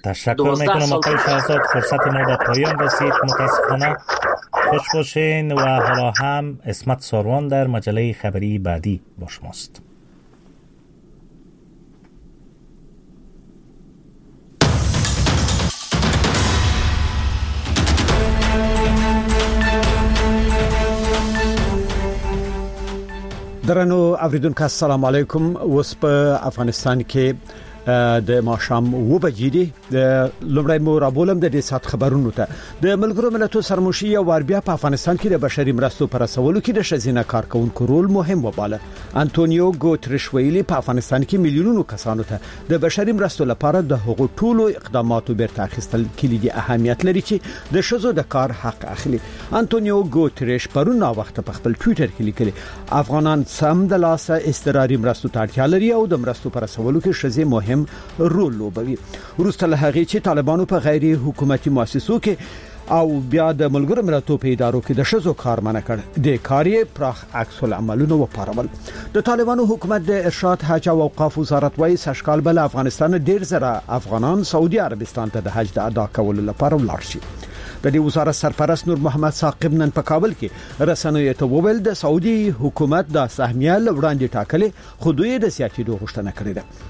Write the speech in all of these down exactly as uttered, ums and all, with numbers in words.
تشکر میکنم آقای شهزاد. فرصت ما به پایان رسید متاسفانه. خوش باشین و حالا هم اسمت ساروان در مجله خبری بعدی با شماست. درنو اوریدونکو السلام علیکم. اوس په افغانستان کې د ماښام و بجې دي. د لومړی مو رابولم د دې سات خبرونو ته. د ملګرو ملتونو سرمشي او بیا په افغانستان کې د بشري مرستو پر رسولو کې د شزینه کارکونکو رول مهم وباله. انټونیو ګوتریش ویلي په افغانستان کې میلیونونو کسانو ته د بشري مرستو لپاره د حقوقو ټولو اقداماتو بیرته اخیستل کلیدي اهمیت لري چې د شزو د کار حق اخلي. انټونیو ګوتریش پرون نا وخت په خپل ټوئیټر کې لیکلي افغانان سم د لاسه استراري مرستو ته اړتیا لري او د مرستو پر رسولو کې شزې مهم رول لوبوي. وروسته له هغې چې طالبانو په غیر حکومتي مؤسسو کې او بیا د ملګرو ملتونو په ادارو کې د شزو کار منع کړ، د کاري پراخ عکس العملونو وپارول. د طالبانو حکومت د ارشاد حج او اوقاف وزارت وايي سشکال بل افغانستان ډیر زره افغانان سعودي عربستان ته د حج د ادا کولو لپاره ولاړ شي. د دې وزارت سرپرست نور محمد ثاقب نن په کابل کې رسنیو ته وویل د سعودي حکومت د سهمیه لوړاندې ټاکلې خو دوی د سیاسي غوښتنه کړې ده.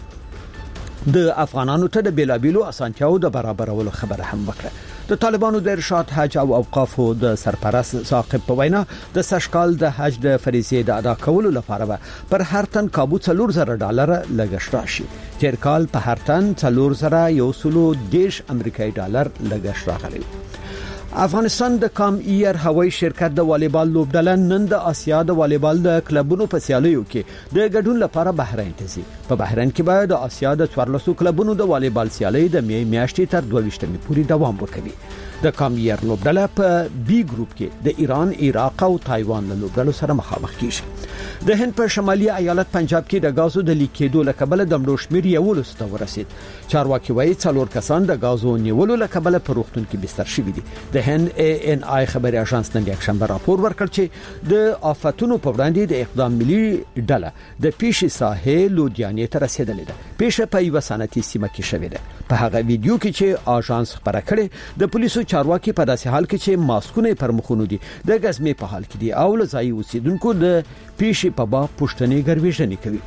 د افغانانو ته د بیلابیلو اسانتیاو د برابرولو خبره هم وکړه. د طالبانو د ارشاد حج او اوقاف د سرپرست ثاقب په وینا د سشکال د حج د فریضې د ادا کولو لپاره پر هر تن کابو څلور زره ډالر لګښت راشي. تیر کال په هر تن څلور زره یو سلو دیش امریکایي ډالر لګښت راغلی. افغانستان د کام ایر هوایي شرکت د والیبال لوبډله نن د آسیا د والیبال د کلبونو په سیالیو کې د ګډون لپاره بحرین ته ځي. په بحرین کې به د آسیا د څوارلسو کلبونو د والیبال سیالي د می میاشتې تر دوه ویشتمې پورې دوام وکوي. د کام ایر لوبډله په بی ګروپ کې د ایران، عراق او تایوان له لوبډلو سره مخامخ کیږي. د هند په شمالي ایالت پنجاب کې د غازو د لیکېدو لکبل د مړو شمیر یو لسته ورسید. چارواکي وایي څلور کسان د غازو نیولو لکبل په روغتون کې بستر شوي دي. د هند ای ان آی خبري اژانس نن یک شنبه راپور ورکړ چې د آفتونو په وړاندې د اقدام ملي ډله د پیشي ساحې لودیانې ته رسیدلې ده. پیشه په یو صنعتي سیمه کې شوې ده. په هغه ویډیو کې چې اژانس خبره کړې د پولیسو چارواکي په داسې حال کې چې ماسکونه پر مخونو دي د غزمې په حال کې دي او لزای اوسیدونکو د پیشي په باب پښتنې ګرویژنې کوي.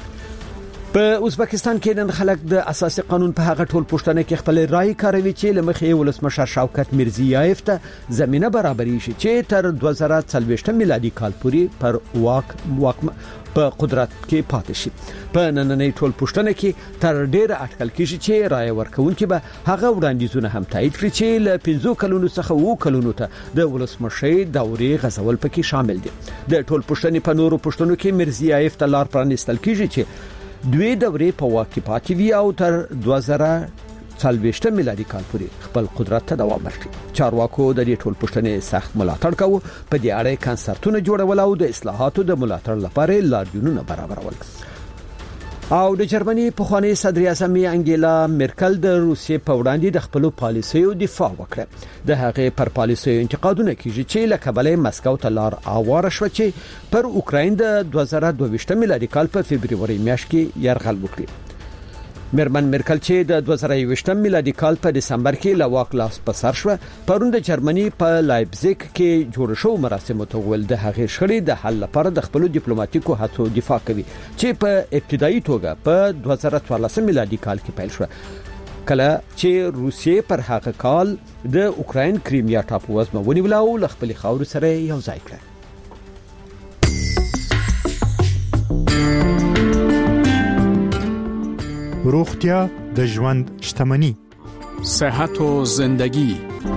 په ازبکستان کې نن خلک د اساسي قانون په هغه ټول پښتنه کې خپل رائے کاروي چې لمخې ولسمشر شوکت میرزیایف ته زمينه برابرې شي چې تر دوه زره څلوېښت میلادي کال پورې پر واک واک په قدرت کې پاتې شي. په نننۍ ټول پښتنه کې تر ډیره اټکل کیږي چې رائے ورکونکي به هغه وړاندیزونه هم تایید کړي چې ل پنځو کلونو څخه وو کلونو ته د ولسمشر دورې غزول پکې شامل دي. د ټول پښتنې په نورو پښتنو کې میرزیایف ته لار پرانستل کیږي چې دوی دورې په واکې پاتې وي او تر دوه زره څلوېښت میلادي کال پورې خپل قدرت ته دوام ورکړي. چارواکو د دې ټول پښتنې سخت ملاتړ کاوه. په دې اړه کنسرتونه جوړول او د اصلاحاتو د ملاتړ لپاره لاریونونه برابرول. او د جرمني پخوانی صدر اعظم انګیلا مرکل د روسیې په وړاندې د خپل پالیسیو دفاع وکړه. د هغې پر پالیسیو انتقادونه کیږي چې له کبله مسکو ته لار اواره شو چې پر اوکراین د دوه زره دوه ویشت میلادي کال په فبرवरी میاشت کې یرغل وکړي. مرمن مرکل چې د دوه زره یو ویشت میلادي کال په دسمبر کې له واک لاس په سر شو پرون د جرمني په لایپزیګ کې جوړ شو مراسمو ته ول د هغې شخړې د حل لپاره د خپل ډیپلوماټیکو هڅو دفاع کوي چې په ابتدایي توګه په دوه زره څوارلس میلادي کال کې پیل شو کله چې روسیې پر هغه کال د اوکراین کریمیا ټاپو وزمه ونیول او ل خپل خاور سره یو ځای کړ. روغتیا د ژوند شتمني. صحت و زندگی.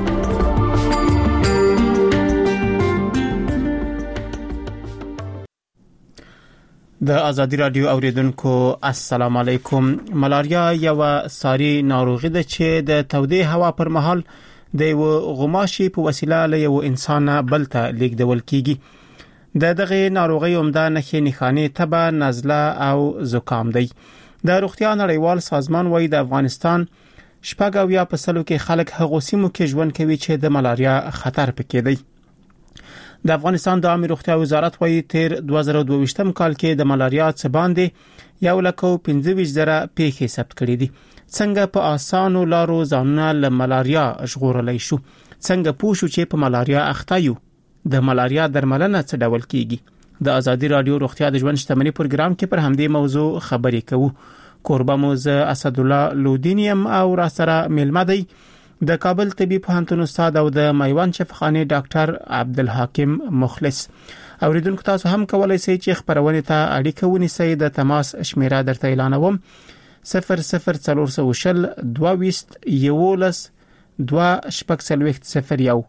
د ازادي رادیو اوریدونکو السلام علیکم. ملاریا یو ساري ناروغي ده چې د تودې هوا پر مهال د یو غماشي په وسیله له یو انسان بل ته لیږدول کیږي. د دغه ناروغي عمده نښې نښانې تبه، نزله او زکام دی. د روغتیا نړیوال سازمان وايي د افغانستان شپږ اویا په سلو کې خلک هغو سیمو کې ژوند کوي چې د ملاریا خطر پکې دی. د افغانستان د عامه روغتیا وزارت وايي تیر دوه زره دوه ویشت کال کې د ملاریا څخه باندې یو لک او پنځه ویشت زره پیښې ثبت کړې دي. څنګه په اسانو لارو ځانونه له ملاریا ژغورلای شو، څنګه پوه شو چې په ملاریا اخته یو، د ملاریا درملنه څه ډول کیږي. د ازادي رادیو روغتیا د ژوند شتمنۍ پروګرام کې پر همدې موضوع خبرې کوو. کوربه مو زه اسدالله لودینیم او را سره میلمه دی د کابل طبي پوهنتون استاد او د میوان شفاخانه ډاکټر عبدالحکیم مخلص. اوریدونکو تاسو هم کولای شئ چې خبرونه ته اړیکه ونیسئ. د تماس شمیره درته اعلانوم: صفر صفر څلور سوه شل دوه ویشت یولس دوه شپږ څلوېښت صفر یو.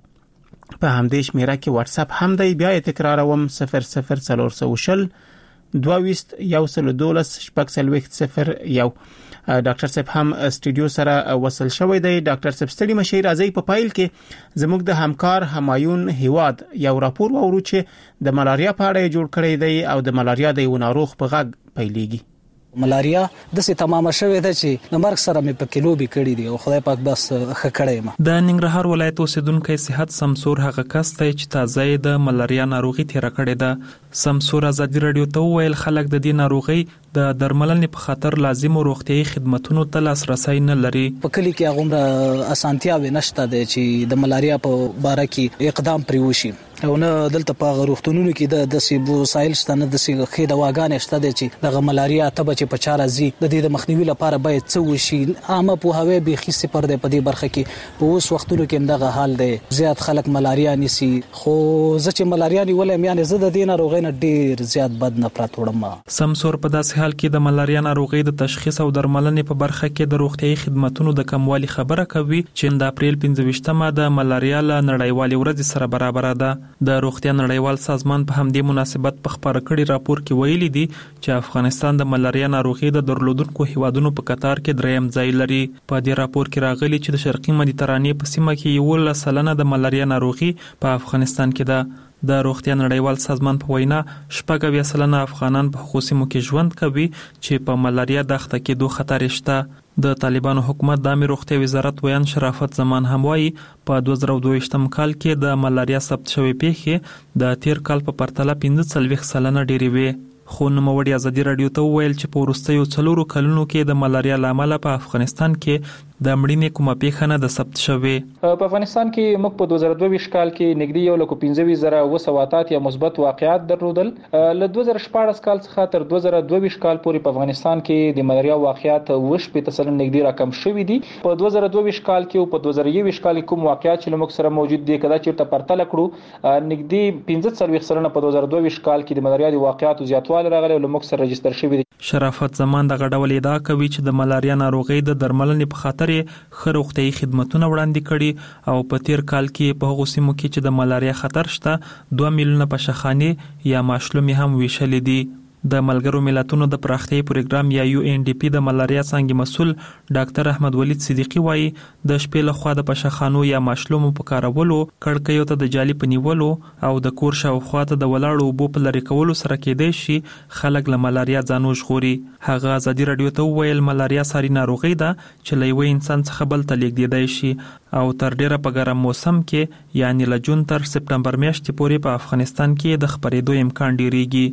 په همدې شمیره کې واتس اپ هم دی. بیا یې تکراروم: صفر صفر څلور سوه شل دوه ویشت یو سل دولس شپږ څلوېښت صفر یو. ډاکټر صاحب هم استودیو سره وصل شوی دی. ډاکټر صاحب ستړي مشي راځي. په پایل کې زموږ د همکار همایون هیواد یو راپور وورو چې د ملاریا په اړه جوړ کړی دی او د ملاریا د یو ناروغ په غږ پیلېږي. ملاریا د سي تمامه شوې ده چې د مرګ سره مې په کلو به کړی دی او خدای پاک بس ښه کړی ما. د ننګرهار ولایت اوسیدونکو صحت سمسور هغه کس ته چې تازه د ملاریا ناروغي تیر کړی ده. سمسور ازادي رادیو ته ویل خلک د دې ناروغي د درملنې په خاطر لازم روغتيایي خدماتونو ته لاسرسي نه لري. په کلی کې هغه اسانتیا ونشته ده چې د ملاریا په باره کې اقدام پرې وشي او نه دلته په غروختونونو کې د دسي وسایل شته نه دسي خې دواګانې شته د چې د ملاریا ته چې په چاره زی د دې د مخنیوي لپاره باید څه وشي. عامه په هوی به خي صفر ده په دې برخه کې په اوس وختونو کې دغه حال دی. زیات خلک ملاریا نسی خو زه چې ملاریا نیولم یعنی زه د دې ناروغۍ نه ډیر زیات بد نفرت وړم. سمسور په داسې حال کې د ملاریا ناروغۍ د تشخیص او درملنې په برخه کې د روغتيایي خدماتونو د کموالي خبره کوي چې د اپریل پنځه ویشتمه د ملاریا له نړیوالې ورځ سره برابر ده. د روغتیا نړیوال سازمان په همدې مناسبت په خبره کړي راپور کې ویلي دي چې افغانستان د ملاریا ناروغي د درلودونکو هیوادونو په قطار کې دریم ځای لري. په دې راپور کې راغلي چې د شرقي مدیترانې په سیمه کې یو سلنه د ملاریا ناروغي په افغانستان کې ده. د روغتیا نړیوال سازمان په وینا شپږ اویا سلنه افغانان په خصوصي کې ژوند کوي چې په ملاریا د اخته کېدو خطر شته. د طالبانو حکومت د امیر روغتیا وزارت ویان شرافت زمان هم وایي په دوه زره دوه ویشتم کال کې د ملاریا ثبت شوی پیښې د تیر کال په پرتله پنځه څلوېښت سلنه ډېرې وې. خو نوموړي ازادي رادیو ته ویل چې په وروستیو څلورو کلونو کې د ملاریا لامل په افغانستان کې د مړینې کومه پیښه نه د ثبت شوې. په افغانستان کې موږ په دوه زره دوه ویشت کال کې نږدې یو لک پنځه ویشت زره اوه سوه اتیا یا مثبت واقعات درلودل. له دوه زره شپاړس کال څخه تر دوه زره دوه ویشت کال پورې په افغانستان کې د ملاریا واقعات اوه شپېته سلنه نږدې راکم شوي دي. په دوه زره دوه ویشت کال کې او په دوه زره یو ویشت کال کې کوم واقعات چې موږ سره موجود دي کدا چې پرتله کړو نږدې پنځه څلوېښت سلنه په دوه زره دوه ویشت کال کې د ملاریا د واقعاتو زیاتوالی راغلی او موږ سره رجستر شوی دي. شرافت زمان د غډول ادعا کوي چې د ملاریا ناروغي د درملنې په خاطر خه روغتيایي خدماتونه وړاندې کړي او په تیر کال کې په هغو سیمو کې چې د ملاریا خطر شته دوه میلیونه پشخانې یا ماشلومې هم ویشلې دي. د ملګرو ملتونو د پراختیايي پروګرام یا یو ان ډي پی د ملاریا څنګه مسول ډاکټر احمد ولید صدیقی وایي د شپې له خوا د پشخانو یا ماشلومو په کارولو کړکیو ته د جالي پنیولو او د کور شاوخوا ته د ولاړو اوبو په لری کولو سره کېدای شي خلک له ملاریا ځانو ژغوري. هغه ازادي رادیو ته ویل ملاریا ساري ناروغي ده چې له یو انسان څخه بل ته لیږدېدای شي او تر ډیره په ګرم موسم کې یعنی له جون تر سپتمبر میاشتې پورې په افغانستان کې د خپرېدو امکان ډیریږي.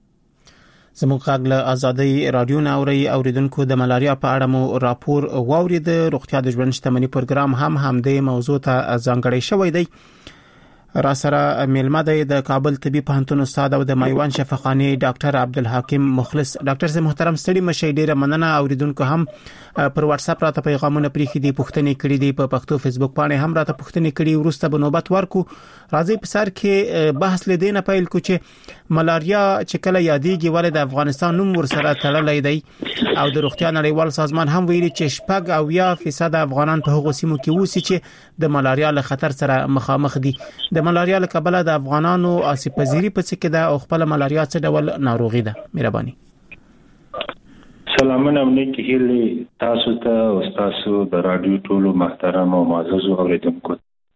زموږ غږ له ازادي رادیو نه اوري. اوریدونکو د ملاریا په اړه مو راپور واورید. روغتیا د ژوند شتمنۍ پروګرام هم همدې موضوع ته ځانګړی شوی دی. را سره میلمه دی د کابل طبي پوهنتون استاد او د میوان شفاخانه ډاکټر عبدالحکیم مخلص. ډاکټر صاحب محترم ستړي مشي ډیره مننه. اوریدونکو هم پر واتس اپ راته پیغامونه پریخي دي پوښتنې کړې دي په پښتو فیسبوک باندې هم راته پوښتنې کړې. ورسته به نوبت ورکو. راځي په سر کې بحث لیدنه پیل کو چې ملاریا چې کله یادېږي ولې د افغانستان نوم ورسره تړلې دی او د روغتیا نړیوال سازمان هم ویلي چې شپږ او یا فیصد افغانان په هغو سیمو کې اوسي چې د ملاریا له خطر سره مخامخ دي. د ملاریا له کبله د افغانانو آسیب پذیری په څیر کې د خپل ملاریا څه ډول ناروغي ده. مهرباني. سلامونه نیکی هیلي تاسو ته او تاسو د رادیو ټولو محترم او معزز اوریدونکو.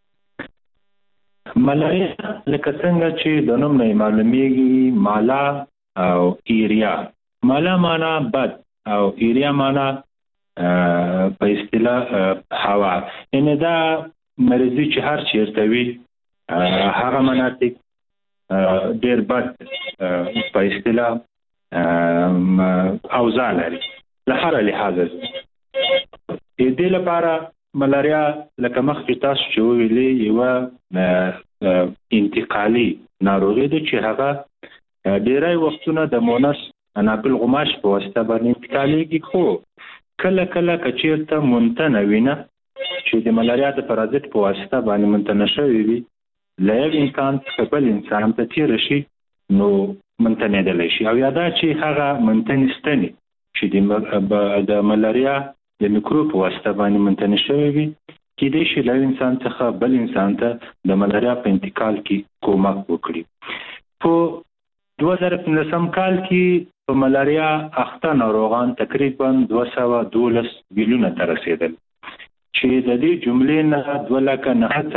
ملاریا لکه څنګه چې د نوم نه معلومیږي مالا او ایریا. مالا معنا بد او ایریا معنا په اصطلاح هوا. ان دا مریضي چې هر چیرته وي هغه مناطق ډېر بد په اصطلاح اوضاع لري له هر لحاظه. دې لپاره ملاریا لکه مخکې تاسو چې ویلي یو انتقالي ناروغي ده چې هغه ډیری وختونه د مونس اناپل غماش په واسطه باندې انتقالېږي، خو کله کله که چېرته منتنه وینه چې د ملاریا د پرازیت په واسطه باندې منتنه شوې وي له یو انسان څخه بل انسان ته تېره شي نو منتنېدلی شي، او یا دا چې هغه منتنې ستنې چې د ملاریا د میکروب په واسطه باندې منتنې شوې وي کېدای شي له انسان څخه بل انسان ته د ملاریا په انتقال کې کومک وکړي. په دوه زره پنځلسم کال کې په ملاریا اخته ناروغان تقریبا دوه سوه دولس میلیونه ته رسېدل چې د دې جملې نه دوه لکه نهه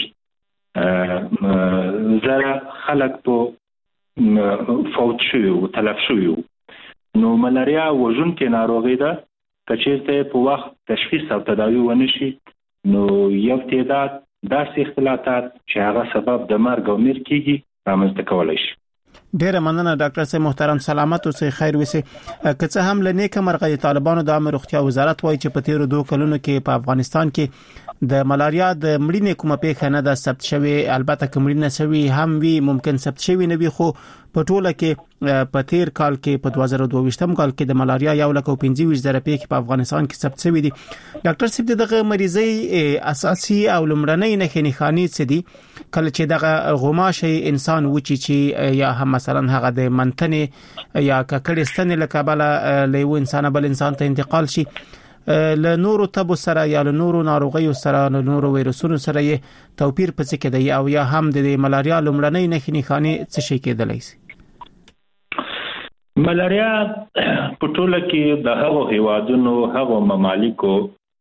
څلوېښت زره خلک په فوت شوي وو، تلف شوي وو. نو ملاریا وژونکې ناروغي ده، که چېرته په وخت تشخیص او تداوی ونه شي نو یو تعداد داسې اختلالات چې هغه سبب د مرګ او میر کېږي رامنځته کولی شي. ډیره مننه ډاکټر صاحب محترم، سلامت اوسئ، خیر وسئ. که څه هم له نیکه مرغه طالبانو د عامه روغتیا وزارت وایي چې په تیرو دوه کلونو کې په افغانستان کې د ملاریا د مړینې کومه پیښه نه ده ثبت شوې، البته که مړینه شوي هم وي ممکن ثبت شوي نه وي، خو په ټوله کې په تیر کال کې په دوه زره دوه ویشتم کال کې د ملاریا یو لک او پنځه ویشت زره پیښې په افغانستان کې ثبت شوي دي. ډاکټر صاحب دغه مریضي اساسي او لومړنۍ نښې نښانې څه دي کله چې دغه غوماشي انسان وچی چې یا هم مثلا هغه د منتنې یا ککړې ستنې له کبله له یو انسان بل انسان ته انتقال شي، له نورو تبو سره یا له نورو ناروغیو سره له نورو ویروسونو سره یې توپیر پڅ کې دی، او یا هم د ملاریا لومړنۍ نښې نښانې څه شي کېدلی شي؟ ملاریا په ټوله کې د هغو هیوادونو هغو ممالکو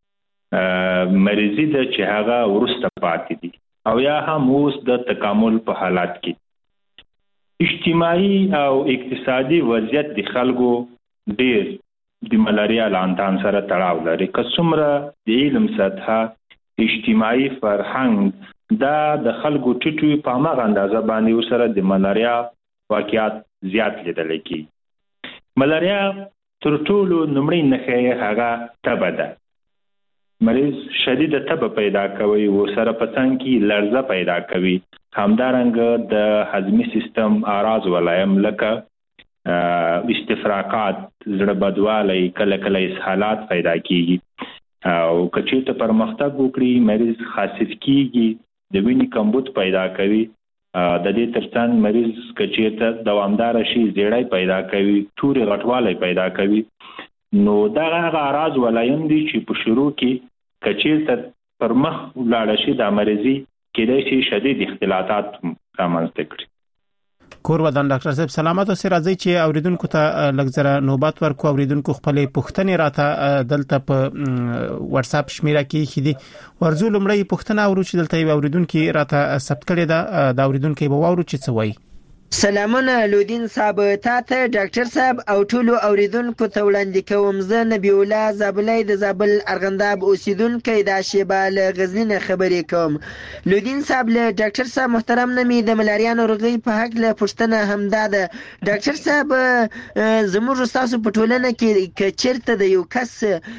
مریضي ده چې هغه وروسته پاتې دي او یا هم اوس د تکامل په حالات کې. اجتماعي او اقتصادي وضعیت د خلکو ډیر د ملاریا لانتان سره تړاو لري. که څومره د علم سطحه اجتماعي فرهنګ دا د خلکو ټیټوي په هماغه اندازه باندې ورسره د ملاریا واقعیت زیات لیدل کېږي. ملاریا تر ټولو لومړی نښه هغه تبه ده. مریض شدید تبه پیدا کوي او سره په څنګ کې لړزه پیدا کوي. همدارنګه د هضمي سیستم اعراض ولایم لکه استفراقات، زړه بدوالی، کله کله اسهالات پیدا کیږي او کچې ته پرمختګ وکړي مریض خاصیت کیږي، د وینې کمبود پیدا کوي. د دې ترڅنګ مریض کچې ته دوامدار شي زیړی پیدا کوي، توري غټوالی پیدا کوي. نو دا هغه اعراض ولایم دي چې په شروع کې کچې ته پر مخ ولاړ شي د مریضي کېدای شي شدید اختلالات رامنځته کړي. کور ودان ډاکټر صاحب سلامت او سرازي چې اوریدونکو ته لږ نوبات ورکو. اوریدونکو خپل پوښتنې راته دلته په واتس اپ شمیره کې خېدي ورزو لمړی پوښتنه اورو چې دلته اوریدونکو راته ثبت کړي دا د اوریدونکو به وورو چې څه وایي. سلامونه لودین صاحب، تاته ډاکټر صاحب او ټولو اوریدونکو ته وړاندې کوم. زه نبی الله زابلای د زابل ارغنداب اوسیدونکو د شیبه له غزنین خبرې کوم. لودین صاحب له ډاکټر صاحب محترم نمي د ملاریا ناروغي په حق له پښتنه همدا ده. ډاکټر صاحب زموږ تاسو په ټولنه کې کچرته د یو کس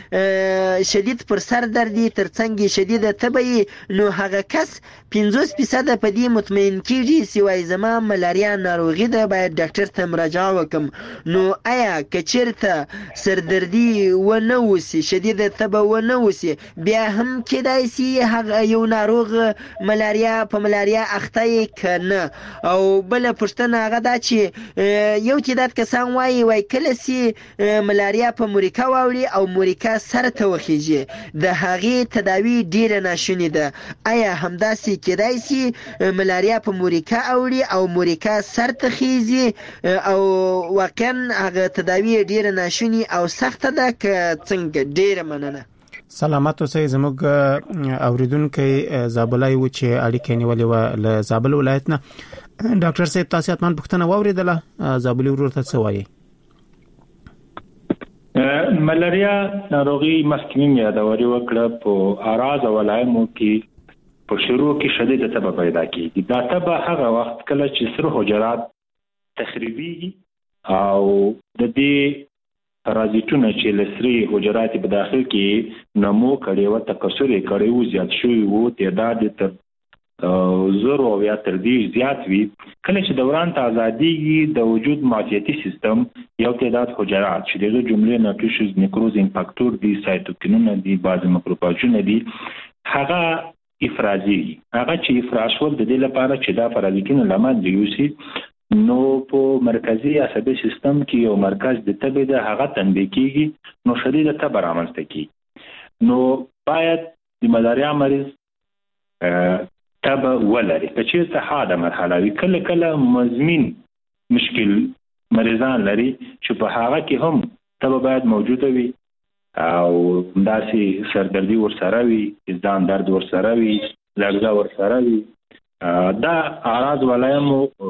شدید پر سر دردي ترڅنګ شدید تبې نو هغه کس پنځوس فیصد په دې مطمئن کیږي سوای زما ملاریا ناروغي ده، باید ډاکټر ته مراجعه وکم. نو آیا کچرته سردردي و نه وسی شدید تبه و نه وسی بیا هم کېدای شي هغه یو ناروغ ملاریا په ملاریا اخته کنه؟ او بل پښتنه هغه دا چې یو تعداد کسان وایي وای کله سي ملاریا په موريکا واوري او موريکا سره ته وخیږي د هغه تداوی ډیره ناشونی ده. آیا همداسي کېدای شي ملاریا په موريکا اوري او موريکا سر ته خيزي او واقعا هغه تداوی ډیره ناشونی او سخت ده که څنګه؟ ډیره مننه. سلامت اوسئ. زموږ اوریدونکو زابلای و چې اړیکې نیولې و له زابل ولایت نه. ډاکټر صاحب تاسو اتمن پوښتنه واوریدله، زابل ورور ته څه وایي؟ ملاریا ناروغي مخکې یادوري وکړه په اعراض او علایمو کې په شروع کې شدید تبه پیدا کیږي. دا تبه هغه وخت کله چې سره حجرات تخریبي او د دې پرازیتونه چې لسري حجرات په داخل کې نمو کړي او تکثر کړي او زیات شوی وو تعداد تر زرو او یا تر دې زیات وي کله چې دوران ته ازاديږي د وجود معافیتي سیستم یو تعداد حجرات چې د جملې ناتوشز نیکروزینګ فاکتور دي سایتوکینونه دي بعض ماکروفاجونه دي هغه افرازي هغه چې افراز ول د دې لپاره چې دا پرازیتونه لمن دیوسي نو په مرکزی عصبي سیستم کې یو مرکز د تبه د هغه تنبیه کیږي نو شدید تبه رامنځته کیږي نو باید د ملاریا مریض تبه ولري چې څه حاده مرحله وي کله کله مزمن مشکل مریضان لري چې په هغه کې هم تبه باید موجوده وي او داسې سردردي ورسره وي ځان درد ورسره وي لړزه ورسره وي دا اعراض ولایم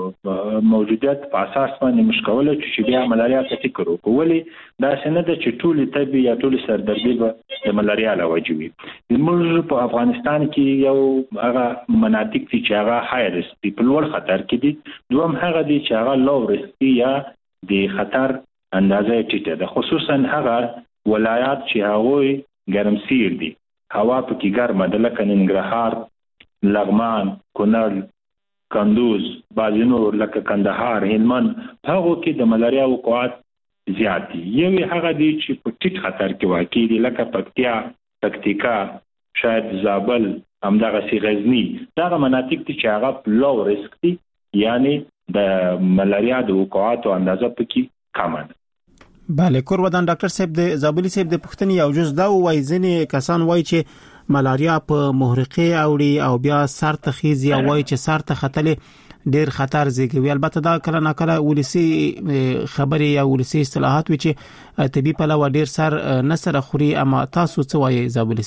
موجودیت په اساس باندې مشکوله چې بیا ملاریا ته فکر وکړو ولی دا څنګه د چټولي طبي یا ټولي سردردي به د ملاریا لوجوي موږ په افغانستان کې یو هغه مناطق چې هغه های ریسک دي په لوړ خطر کې دي دوم هغه دي چې هغه لو ریسک یا د خطر اندازه ټیټه ده خصوصا هغه ولایات چې هغه ګرمسیر دي هوا پکې ګرمه ده لکه ننګرهار لغمان کونړ کندوز بازنور لکه کندهار هلمند هغه کې د ملاریا وقوعات زیات دي یو هغه دي چې په ټیټ خطر کې واقع دي لکه پکتیا پکتیکا شاید زابل همدغه سی غزنی دا مناطق دي چې هغه لو ریسک دي یعنی د ملاریا د وقوعات او اندازه پکې کم ده بله کور ودان ډاکټر صاحب د زابلی صاحب د پښتني یو جز دا وای ځنې کسان وای چې ملاریا په محرقه اوړي او بیا سر ته خيزي او وای چې سر ته خطلې ډیر خطر زیږوي البته دا کله نه کله ولسی خبري یا ولسی اصطلاحات وي چې طبي په لور ډیر سر نه سره خوري اما تاسو څه وایي زابلی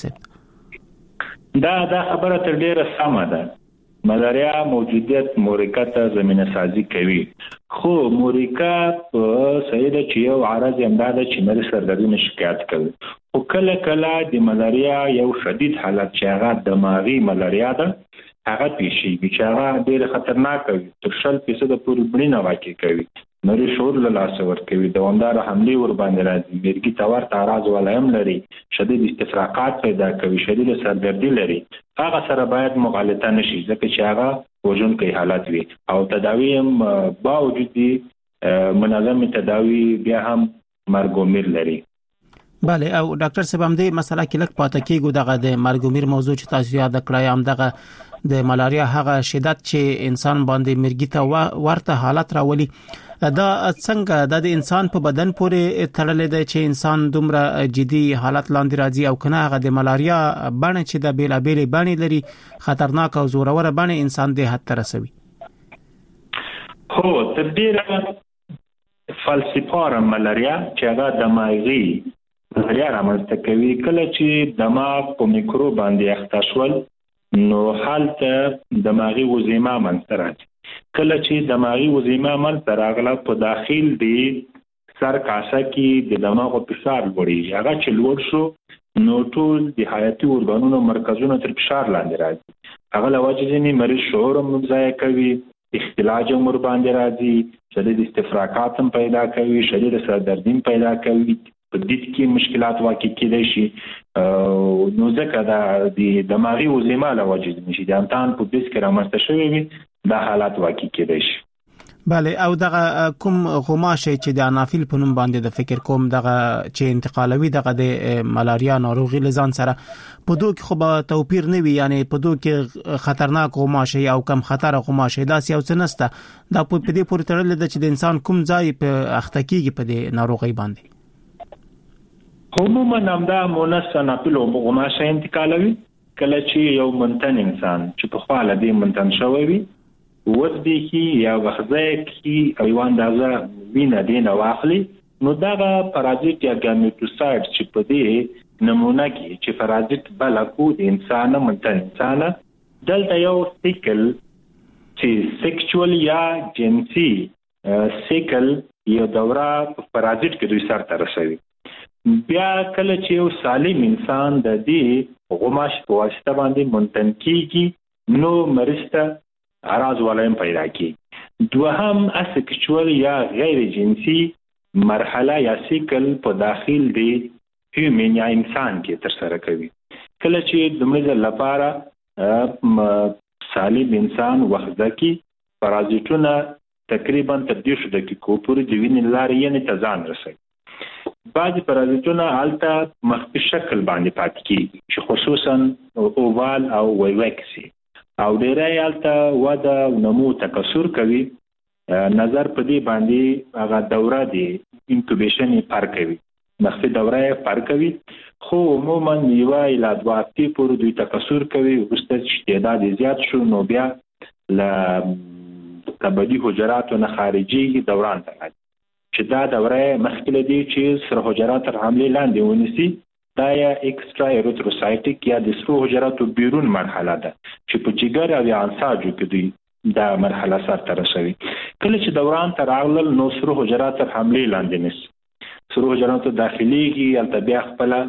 صاحب دا دا خبره تر ډیره سمه ده ملاریا موجودیت مورکا ته زمينه سازي کوي خو مورکا په سیده چې یو عارض امداد چې مری سردردي شکایت کوي او کله کله د ملاریا یو شدید حالت چې هغه دماغي ملاریا ده هغه پیشي چې هغه ډیر خطرناک وي تر شل فیصد پورې بڼینه واقع کوي نوري شور له لاس ور کوي دوامدار حمله ور باندې راځي مرګي تور تعرض ولایم لري شدید استفراقات پیدا کوي شدید سردردي لري هغه سره باید مغالطه نشي ځکه چې هغه وجون کوي حالت وي او تداوی هم باوجود منظم تداوی بیا هم مرګومیر لري بله او ډاکټر صاحب هم دې مسله کې لک پاتې کېږو دغه د مرګومیر موضوع چې تاسو یاد کړای هم دغه د ملاریا هغه شدت چې انسان باندې مرګي ته ورته حالت راولي دا څنګه د انسان په بدن پورې تړلې ده چې انسان دومره جدي حالت لاندې راځي او کنه هغه د ملاریا بڼه چې د بیلا بیلې بڼې لري خطرناک او زورور بڼه انسان د حد ته رسوي هو تر ډیره فالسیپار ملاریا چې هغه دماغي ملاریا رامنځته کوي کله چې دماغ په میکرو باندې اخته شول نو حالت دماغي وزیمه منځته راځي کله چې دماغي وزیمه منځته راغله په داخل دی سر کاسه کې د دماغ فشار لوړي هغه چې لوړ شو نو ټول د حیاتي ارګانونو مرکزونه تر فشار لاندې راځي هغه لوجه ځنی مریض شعور مضايق کوي اختلاج عمر باندې راځي شدید استفراقات هم پیدا کوي شدید سردردی پیدا کوي په دې کې مشکلات واقع کېدای شي نو ځکه دا د دماغي وزیمه لوجه نشي د امتحان په بیس کې رامنځته شوی وي دا حالات واقع کېدای شي بله او دغه کوم غماشه چې د انافیل په نوم باندې د فکر کوم دغه چې انتقالوي دغه د ملاریا ناروغي لزان سره په دوه کې خو به توپیر نه وي یعنی په دوه کې خطرناک غماشه او کم خطر غماشه داس یو څه نسته دا په دې پورې تړلې ده چې د انسان کوم ځای په اخته کېږي په دې ناروغي باندې عموما همدا مونس انافیل غماشه انتقالوي کله چې یو منتن انسان چې په خاله دې منتن شوی وي ودی کی یا وخزه کی او اندازه وینه دینه واخلي نو دا پارازیت یا ګامیټوسایډ چې په دې نمونه کې چې پارازیت بلکو د انسان منتن انسان دلته یو سیکل چې سیکشوال یا جنسي سیکل یو دوره پارازیت کې دوی سره ترسوي بیا کله چې یو سالم انسان د دې غماش په واسطه باندې منتن کیږي نو مرسته اراز ولایم پیدا کی دوهم اسکشوال یا غیر جنسی مرحله یا سیکل په داخل دی هیومن یا انسان کې تر سره کوي. کله چې د مزل لپاره سالم انسان وخزکی پرازیتونه تقریبا تر دیش دقیقو پورې د وینې لارې یې ته ځان رسوي. بعض پرازیتونه الته مخفي شکل باندې پاتې کیږي چې خصوصا اووال او ویوکسي او ډیری الته وده نمو تکثر کوي. نظر په دې باندې هغه دوره دی انکوبیشن یې پر کوي، مخفي دوره یې پر کوي، خو عموما یو اله دوه هفتې پورې دوی تکثر کوي. وروسته چې تعداد زیات شو نو بیا ل کبدي حجراتو نه خارجي دوران ته راځي چې دا دوره مخکې دی چې سره حجرات تر حمله لاندې ونیسي. دا یا ایکسترا ایریتروسایټیک یا د سره حجراتو بیرون مرحله ده چې په جګر او انساجو کې دوی دا مرحله سره رسوي. کله چې دوران تر راغلل نو سره حجرات تر حمله لاندې نشي، سره حجراتو داخليږي البته بیا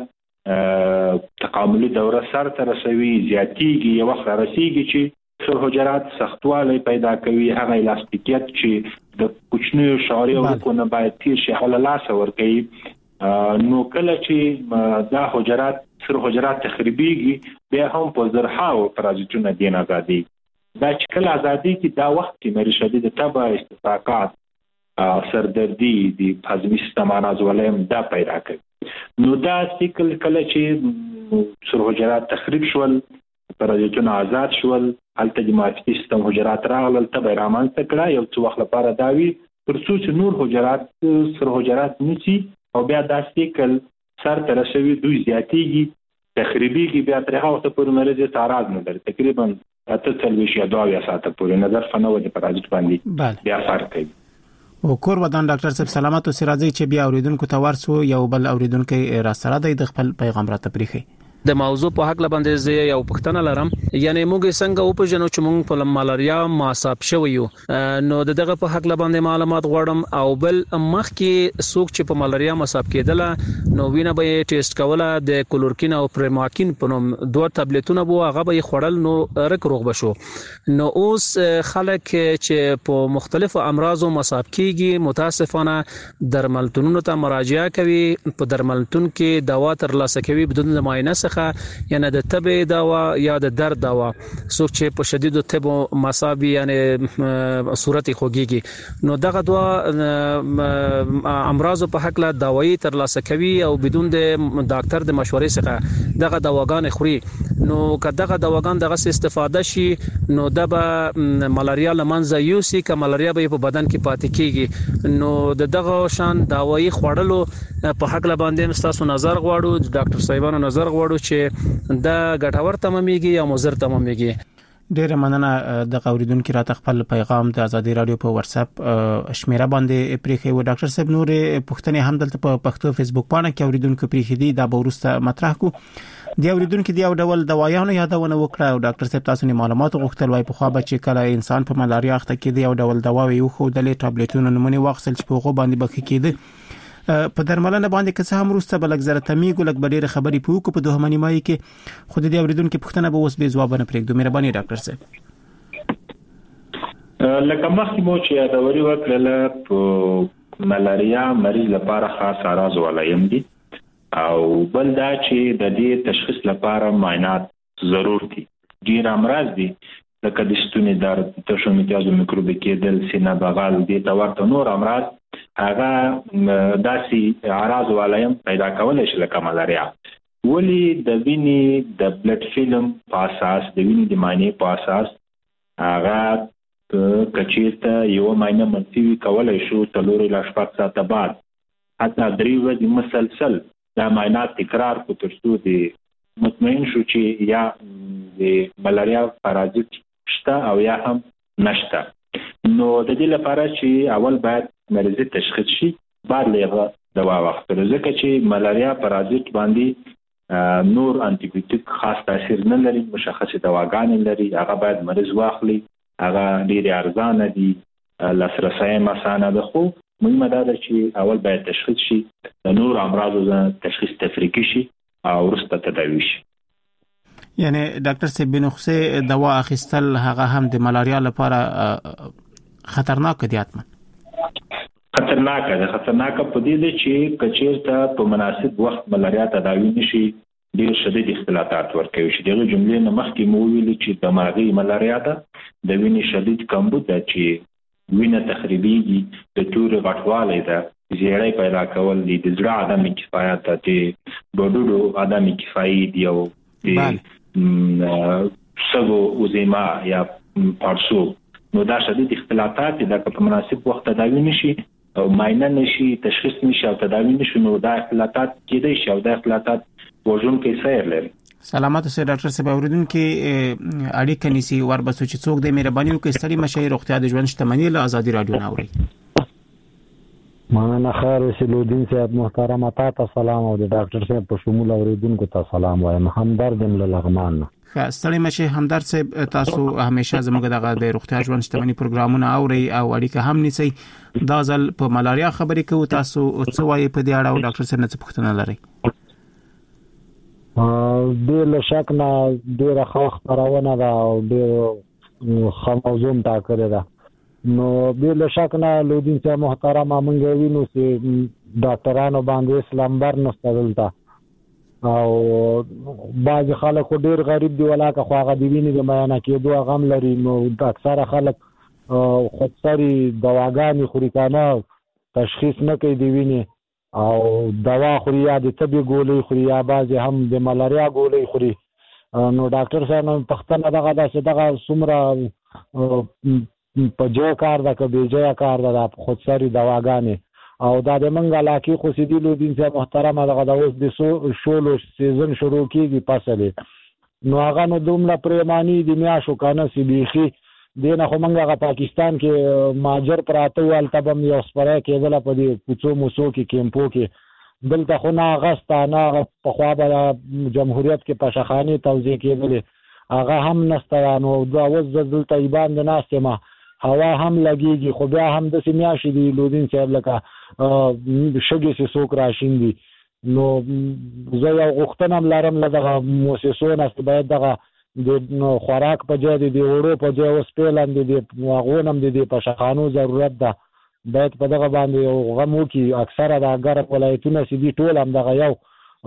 خپل تکاملي دوره سره تر رسوي، زیاتیږي یو وخت رسیږي چې سر حجرات سختوالی پیدا کوي. هغه الاستیکیت چې د کوچنیو شعري ورکو نه باید تیر شي حواله لاس ورکوي. نو کله چې دا حجرات سر حجرات تخریبيږي بیا هم په زرهاو پرازیتونه دین ازادي. دا چې کله ازادي کې دا وخت کې مری شدید تبع استفاقات سردردي د هضمي سیستم انازولم دا پیدا کوي. نو دا سیکل کله چې سر حجرات تخریب شول، پرازیتونه آزاد شول، هلته د معافیتي سیستم حجرات راغلل، تبع رامنځته کړه یو څه وخت لپاره داوي تر څو چې نور حجرات سر حجرات نشي او بیا دا سیکل سر تر رسوي دوی زیاتیږي تخریبيږي. بیا تر هغه وخت پورې مریض تعرض نه لري، تقریبا اته څلوېښت یا دوه اویا ساعته پورې نظر فنو د پرازیت باندې بیا فرق کوي. او کور ودان ډاکټر صاحب سلامت او سراجي چې بیا اوریدونکو ته ورسو یو بل اوریدونکو را سره د خپل پیغام را تپریخي. د موضوع په حق باندې زه یو پښتنه لرم، یعنی موږ څنګه او په جنو چې موږ په مالاریا ماصاب شو یو نو دغه په حق باندې معلومات غواړم. او بل مخ کې څوک چې په مالاریا ماصاب کېدله نو وینه به ټیسټ کوله د کلورکین او پرماکین په نوم دوه ټابلیټونه بو هغه به خړل نو رک روغ بشو. نو اوس خلک چې په مختلفو امراضو ماصاب کیږي متاسفانه درملتونونو ته مراجعه کوي، په درملتون کې دوا ترلاسه کوي بدون معاینه یعنی د تبه دوا یا د درد دوا. څوک چې په شدید تبه مصابي یعنی صورت خوږيږي نو دغه دوا امراض په حق لا دوايي ترلاسه کوي او بدون د ډاکټر د مشورې څخه دغه دواګان خوري. نو که دغه دواګان دغه استفاده شي نو د ملاریا لمنځه یوسي که ملاریا به په بدن کې پاتې کیږي. نو دغه شان دوايي خوړلو په حق لا باندې تاسو نظر غواړو، ډاکټر صاحبانو نظر غواړو چې دا ګټور تمامېږي یا مضر تمامېږي. ډیره مننه د اوریدونکو راته خپل پیغام د ازادي رادیو په واتس اپ شمیره باندې پریخي و. ډاکټر صاحب نور پښتنې هم دلته په پښتو فیسبوک باندې کې اوریدونکو پریخي دي دا به ورسته مطرح کو. دی اوریدونکو دی او ډول دوايانو یادونه وکړه او ډاکټر صاحب تاسو نه معلومات غوښتل وای په خو به چې کله انسان په ملاریا اخته کې دی او ډول دوا یو خو د ټابلیټونو نمونه واخصل چې په غو باندې بخښ کېده په درملنه باندې که څه هم روسته بلک زره تمیګو لک بډېر خبرې پوکو په دوه منی مای کې خود دې اوریدونکو پښتنه به اوس به جواب نه پرېږدو. مهرباني ډاکټر صاحب. لکه مخکې مو چې دا وری وکړه په ملاریا مریض لپاره خاص اراز ولایم دي او بل دا چې د دې تشخیص لپاره معاینات ضرور دي. ډیر امراض دي لکه د ستوني درد، تشو امتیازو میکروبي کېدل، سینه بغل دي دا ورته نور امراض هغه داسې اعراض ولایم پیدا کولای شي لکه ملاریا. ولی د وینې د بلډ فلم په اساس د وینې د معنی په اساس هغه کچیرته یو معنی منفي کولای شو تلور لا شپږ ساعته بعد حتی درې ورځې مسلسل دا معاینات تکرار کو تر څو د مطمئن شو چې یا د ملاریا پرازیت شته او یا هم نشته. نو د دې لپاره چې اول باید مریض تشخیص شي بعد لغه دوا واخلو، ځکه چې ملاریا پرازیت باندې نور انټي بیوټیک خاص تاثیر نه لري، مشخصه دواګان لري، هغه باید مریض واخلي، هغه ډیر ارزانه دي، لاسرسي مسانه ده. خو مهمه ده چې اول باید تشخیص شي، د نور امراضو تشخیص تفریقي شي او ورسته تداوي شي. یعنی ډاکټر صاحب بنخصه دوا اخیستل هغه هم د ملاریا لپاره خطرناک دي اتمن؟ خطرناک ده خطرناک په دې ده چې کچیرته په مناسب وخت ملاریا تداوی نشي ډیر شدید اختلالات ورکوي چې دغه جملې نه مخکې مو ویل چې دماغي ملاریا ده د وینې شدید کمبود ده چې وینه تخریبيږي د تور غټوالی ده زیړی پیدا کول دي د زړه عدم کفایت ته بډوډو عدم کفایت دی او د سبو اوزیما یا پارسو نو دا شدید اختلالات دا په مناسب وخت تداوی نشي او معاینه نشي تشخیص نشي او تداوی نشي نو دا اختلالات کېدای شي او دا اختلالات وژون کې سیر لري. سلامات اوسئ ډاکټر صاحب، اوریدونکو اړیکه نیسی وربسو چې څوک د مهرباني وکړي ستړي مشه روغتیا د ژوند شتمنۍ له ازادي رادیو ناوړي. مانه خیر رسولودین صاحب محترم تاسو سلام او د ډاکټر صاحب په شمول اوریدونکو ته سلام وایم. همدرد له لغمان. ستړي مشه همدرد صاحب، تاسو همیشه زموږ دغه د روغتیا ژوند شتمنۍ پروګرامونه اوري او اړیکه هم نیسی. دا ځل په ملاریا خبرې کوو، تاسو څه وایي په دې اړه او ډاکټر صاحب څه پوښتنه لري؟ د لشک نه ډیره ښه خبرونه ده او ډیر ښه موضوع ټاکلې ده. نو د لشک نه لودین صاحب محترم موږ وینو چې ډاکټرانو باندې اسلام بر نستدلته او بعض خلک ډیر غریب دی ولاکه خو هغه دی ویني د معاینه کېدو غم لري. نو د اکثره خلک خودسری دواګانې خوري کنه تشخیص نه کوي دی ویني او دوا خوري یا د طبي ګولۍ خوري یا بعض هم د ملاریا ګولۍ خوري. نو ډاکټر صاحب پښتنه دغه داسې دغه څومره په جو کار ده که به جو کار ده خودسری دواګانې او دا د منګ علاقه خو سیدی لودین صاحب محترم دغه د اوس د شولو سیزن شروع کیږي فصل نو هغه نو دومره پریمانی دی میاشو کنه سی بیخي دینه خو منګه پاکستان کې ماجر پراته ول تبم یو سپره کېدل په دې پوڅو موسو کې کیمپو کې دلته خو نه غستانه په خوا به جمهوریت کې پښخانی توزیع کېدل هغه هم نستانو دا اوس دلته ایبان د ناستمه هوا هم لګيږي خو بیا هم د سیمیاشي دی لودین صاحب لکه شګي سي سوک راشین دي. نو زه یو غوښتنه لرم لدغه موسسونه چې باید دغه د خوراک په ځای دی وړو په ځای اوس پیلان دي واغونم دي په شخانو ضرورت ده باید په دغه باندې یو غمو کې اکثره د اگر ولایتونه سي دي ټول هم دغه یو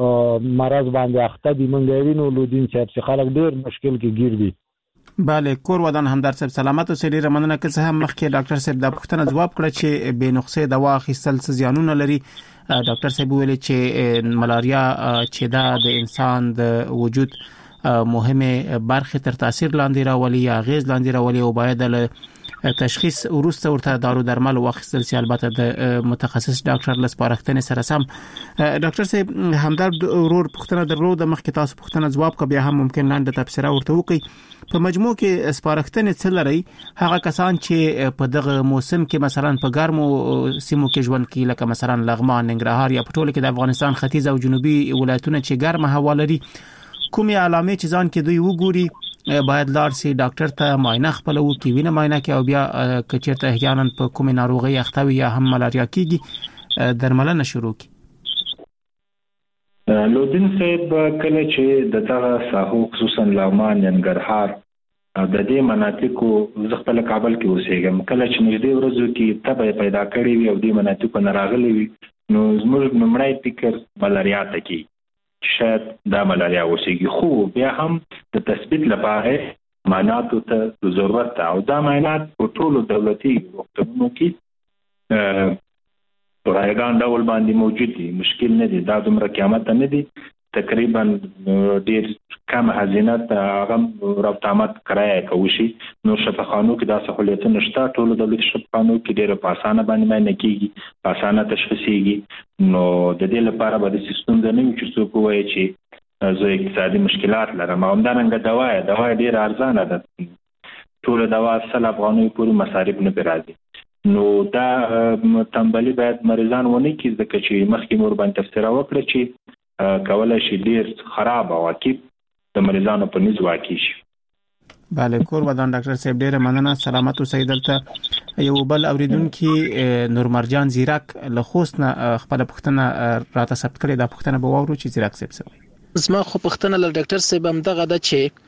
مرض باندې اخته دي. مونږ وینو لودین صاحب چې خلک ډیر مشکل کې گیر دي. بله کور ودان همدرد صاحب سلامت اوسئ. ډیره مننه که څه هم مخکې ډاکټر صاحب دا پوښتنه جواب کړه چې بې نقصې دوا اخیستل څه زیانونه لري. ډاکټر صاحب ویل چې ملاریا چې دا د انسان د وجود مهمه برخه تر تاثیر لاندې راولي یا غیز لاندې راولي او باید له تشخیص وروسته ورته دارو درمل واخیستل شي، البته د متخصص ډاکټر له سپارښتنې سره سم. ډاکټر صاحب همدرد ورور پوښتنه درلوده مخکې تاسو پوښتنه جواب کړه بیا هم ممکن لاندې تفسیر ورته وکړي. په مجموع کې سپارښتنې څه لري هغه کسان چې په دغه موسم کې مثلا په ګرمو سیمو کې ژوند کوي لکه مثلا لغمان، ننګرهار یا په ټوله کې د افغانستان ختیځ او جنوبي ولایتونه چې ګرمه هوا لري، کومې علامې چې ځان کې دوی وګوري باید لاړ شي ډاکټر ته معاینه خپل وکړي، وینه معاینه کوي او بیا کچېرته احیانا په کومې ناروغي اخته وي یا هم ملاریا کیږي درملنه شروع کړي. لودین صاحب کله چې د دغه ساحو خصوصا لغمان، ننګرهار د دې مناطقو زه خپل کابل کې اوسېږم، کله چې نږدې ورځو کې تبه پیدا کړې وي او دې مناطقو نه راغلي وي نو زموږ لومړی فکر ملاریا ته کیږي. شاید دا ملاریا اوسېږي، خو بیا هم د تثبیت لپاره معایناتو ته ضرورت ده او دا معاینات په ټولو دولتي روغتونونو کې په رایګان ډول باندې موجود دي، مشکل نه دي، دا دومره قیامت نه دي، تقریبا ډیر کم هزینه هغه رابطامات کرایه کوي شي. نو شفاخانو کې دا سہولیتونه شته، ټولو دولتي شفاخانو کې ډیر په اسانه باندې معاینه کیږي، په اسانه تشخیصيږي. نو د دې لپاره به د سیستم د نوي چې څوک وایي چې زه اقتصادي مشکلات لرم او همدارنګه دوا دوا ډیر ارزانه ده، ټول دوا سل افغانۍ پورې مصارف نه راځي. نو دا تنبلي باید مریضان ونه کړي ځکه چې مخکې مور باندې تفسیر وکړه چې کولای شي ډیر خراب عواقب د مریضانو په نس واقع شي. بله کور ودان ډاکټر صاحب ډیره مننه، سلامت اوسئ. دلته یو بل اوریدونکو نور مرجان زیرک له خوست نه خپل پوښتنه راته ثبت کړې، دا پوښتنه به واورو چې زیرک صاحب سوي. زما خو پوښتنه ل ډاکټر صاحب هم دغه ده چې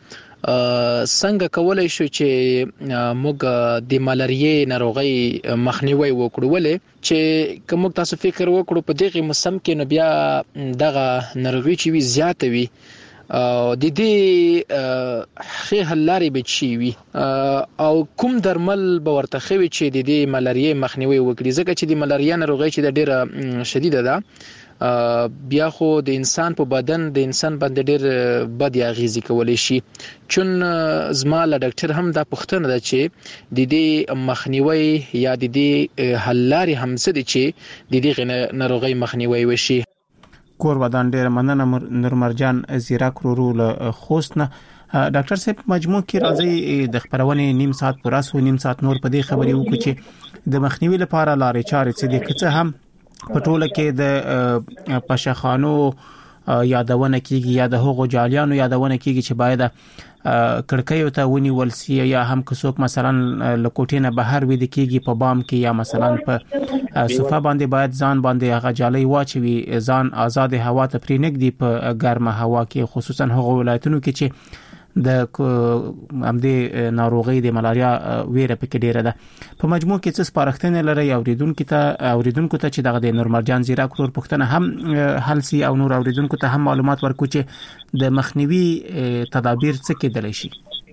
څنګه کولای شو چې موږ د ملاریا ناروغي مخنیوي وکړو ولې چې کوم تاسو فکر وکړو په دغه موسم کې نو بیا دغه ناروغي چې وی زیات وي د دې خې حلاري بچي وي او کوم درمل به ورته خوي چې د دې ملاریا مخنیوي وکړي ځکه چې د ملاریا ناروغي چې د ډیره شدیده ده بیا خو د انسان په بدن د انسان باندې ډېر بد اغیزه کولی شي چون زما له ډاکټر هم دا پوښتنه ده چې د دې مخنیوي یا د دې حلاري هم څه دي چې د دې ناروغي مخنیوي وشي. کور ودان ډېر مننه نور مرجان زیرک رورو له خوستنه. ډاکټر صاحب مجموع کې راځي د خبرونه نیم ساعت پوراسو نیم ساعت نور په دې خبرې وکړي چې د مخنیوي لپاره لارې چارې څه دي که هم په ټوله کې د پشخانو یادونه کیږي یا د هغو جالیانو یادونه کیږي چې باید کړکۍ ته ونیول سي یا هم که څوک مثلا لکوټینه بهر وي د کیږي په بام کې یا مثلا په صفه باندې باید ځان باندې هغه جالي واچوي ځان آزاد هوا ته پرېنګ دی په ګرمه هوا کې خصوصا هغو ولایتونو کې چې د امدې ناروغي د ملاریا ویره پکې ډیره ده. په مجموع کې څه سپارښتنې لري اوریدونکو ته اوریدونکو ته چې دغه د نورمرجان زیرک رور پښتنه هم حل سي او نور اوریدونکو ته هم معلومات ورکو چې د مخنیوي تدابیر څه کېدلی شي.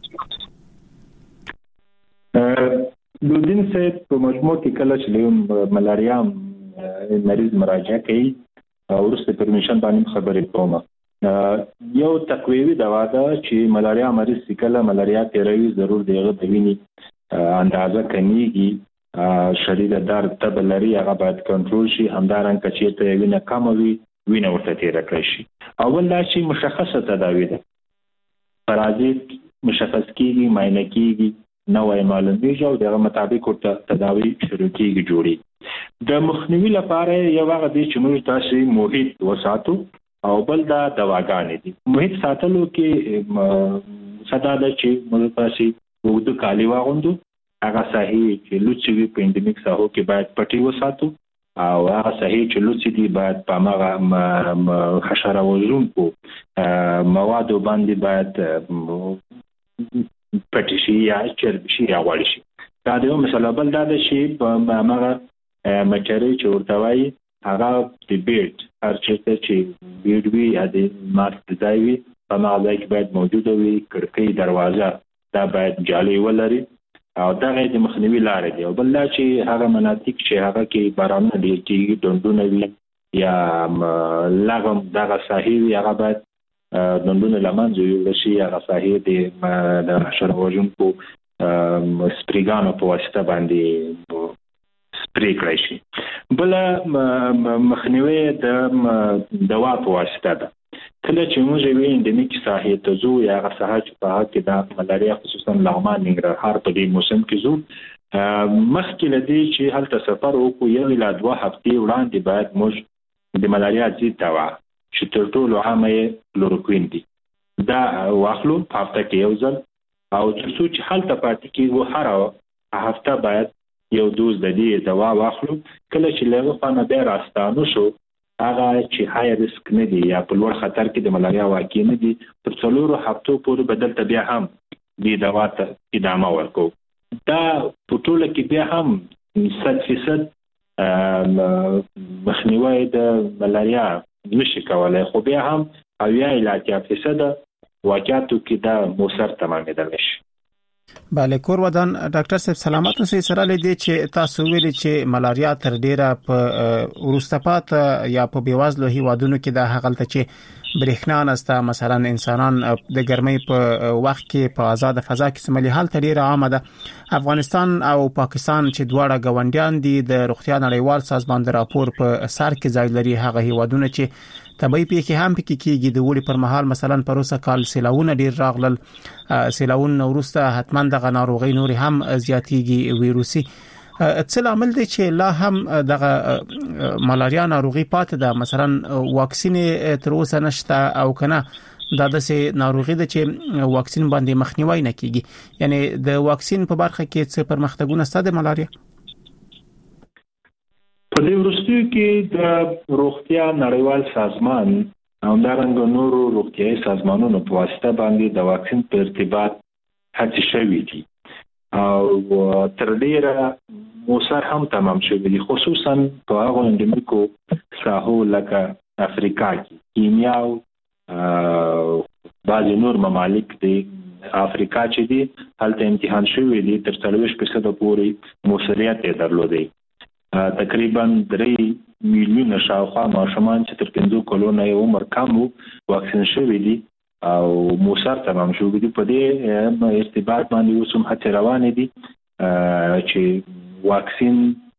لودین صاحب په مجموع کې کله چې ملاریا مریض مراجعه کوي او ورسته پرمیشن باندې خبرې کوم یو تقویوي دوا ده چې ملاریا مریض سکله ملاریا تیروي ضرور دیغه د ویني اندازه کمیږي شدید درد تب لري هغه باید کنټرول شي همدارنګه چې ته وینه کم وي وینه ورته تیر کړی شي. اول دا چې مشخصه تداوی ده پرازیت مشخص کیږي معاینه کیږي نوې معلومیږي او دغه مطابق ورته تداوی شروع کیږي جوړي. د مخنیوي لپاره یو هغه دي چې موږ تاسو محیط وساتو او بل دا دواګانې دي. محیط ساتلو کې صدا ده چې موږ تاسو وګړو کالی واغوندو هغه صحیح چې لوڅوي په اندمیک ساحو کې باید پټي وساتو او هغه صحیح چې لوڅي دي باید په هغه حشره وژونکو موادو باندې باید پټي شي یا چرب شي یا غوړ شي. دا د یو مثال بل دا ده چې په هغه مچري چې ورته وایي هغه د بیډ هر چیرته چې بیډ وي یا د مارک ځای وي په هغه ځای کې باید موجوده وي کړکۍ دروازه دا باید جالي ولري او دا غي د مخنیوي لارې دي. او بل دا چې هغه مناطق چې هغه کې بارانونه ډېر کېږي ډنډونه وي یا لغم دغه ساحې وي هغه باید ډنډونه لمنځه یوړل شي هغه ساحې د حشره وژونکو سپریګانو په واسطه باندې سپری کړی شي. بل مخنیوي د دوا په واسطه ده. کله چې موږ وی اندمیک ساحې ته ځو یا هغه ساحه چې په هغه کې د ملاریا خصوصا لغمان ننګرهار په دې موسم کې ځو مخکې لدی چې هلته سفر وکړو یو لا دوه هفتې وړاندې باید موږ د ملاریا ضد دوا چې تر ټولو عامه کلوروکوین دي دا واخلو په هفته کې یو ځل او تر څو چې هلته پاتې کېږو هر هفته باید یو دوز د دې دوا واخلو. کله چې لږه خانه بیا راستانو شو هغه چې های ریسک نه دي یا په لوړ خطر کې د ملاریا واقع نه دي پر څلورو هفتو پورې بدل ته بیا هم دې دوا ته ادامه ورکو. دا په ټوله کې بیا هم صد فیصد مخنیوي د ملاریا نشي کولای خو بیا هم اویا الی اتیا فیصد واقعاتو کې دا موثر تمامېدل شي. بله کور ودان ډاکټر صاحب سلامت اوسئ. سره لدی چې تاسو ویلي چې ملاریا تر ډیره په ورستپات یا په بیوازلو هیوادونو کې د هغلته چې برېښنا نسته مثلا انسانان د ګرمۍ په وخت کې په آزاد فضا کې سملي حال تر ډیره عامه ده. افغانستان او پاکستان چې دواړه غونډیان دي د روغتیا نړیوال سازمان د راپور په سر کې ځای لري هغه هیوادونه چې طبي پیښې هم پکې کېږي د وړي پر مهال مثلا پروسه کال سیلاونه ډیر راغلل سیلاون ورسته حتما د ناروغي نور هم زیاتېږي ویروسي څه عمل دي چې لا هم د ملاریا ناروغي پاتې ده مثلا واکسین تر اوسه نشته او کنه دا د سه ناروغي د چې واکسین باندې مخنیوي نه کیږي یعنی د واکسین په برخه کې څه پرمختګونه ستاسو د ملاریا په دې ورستیو کې د روغتیا نړیوال سازمان او همدارنګه نورو روغتیايي سازمانونو په واسطه باندې د واکسین په ارتباط هڅې شوې دي او تر ډیره موثر هم تمام شوی دي، خصوصا په هغو انډمیکو ساحو لکه افریقا کې، کینیا او بعضې نور ممالک دي افریقا چې دي هلته امتحان شوی دي، تر څلوېښت فیصده پورې موثریت یې درلودی. تقریبا درې میلیونه شاوخوا ماشومان چې تر پنځو کلونو یې عمر کم وو واکسین شوي دي او موثر تمام شوي دي. په دې ارتباط باندې اوس هم هڅې روانې دي چې واکسین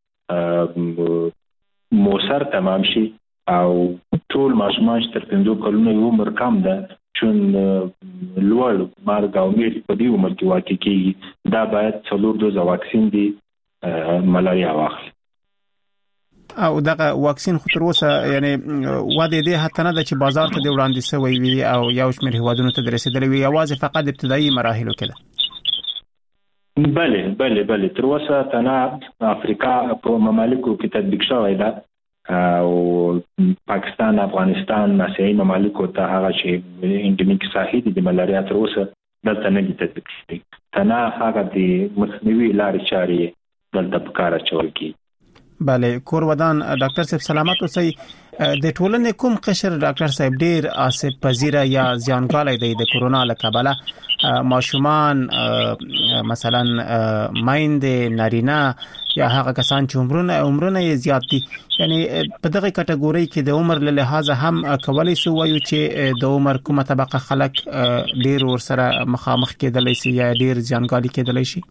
موثر تمام شي او ټول ماشومان چې تر پنځو کلونو یې عمر کم ده چون لوړ مرګ او میر په دې عمر کې واقع کېږي، دا باید څلور دوزه واکسین دي ملاریا واخلي. او دغه واکسین خو تر اوسه یعنی واده دې حتی نه ده چې بازار ته د وړاندې شوی وي او یو شمېر هیوادونو ته رسیدلی وي، یوازې فقط ابتدایي مراحلو کې ده. بله بله بله تر اوسه تنها افریقا په ممالکو کې تطبیق شوی ده او پاکستان، افغانستان، آسیایي ممالکو ته هغه چې انډمیک ساحې دي د ملاریا تر اوسه دلته نه دي تطبیق شوي، تنها هغه د مخنیوي لارې چارې دلته په کار اچول کېږي. بله کور ودان ډاکټر صاحب سلامت اوسئ. د ټولنې کوم قشر ډاکټر صاحب ډیر آسیب پذیره یا زیانګالی دی د کورونا له کبله؟ ماشومان مثلا میندې، نارینه یا هغه کسان چې عمرونه عمرونه یې زیات دي، یعنی په دغه کټګوري کې د عمر له لحاظه هم کولی شو وایو چې د عمر کومه طبقه خلک ډیر ورسره مخامخ کېدلی شي یا ډیر زیانګالي کېدلی شي؟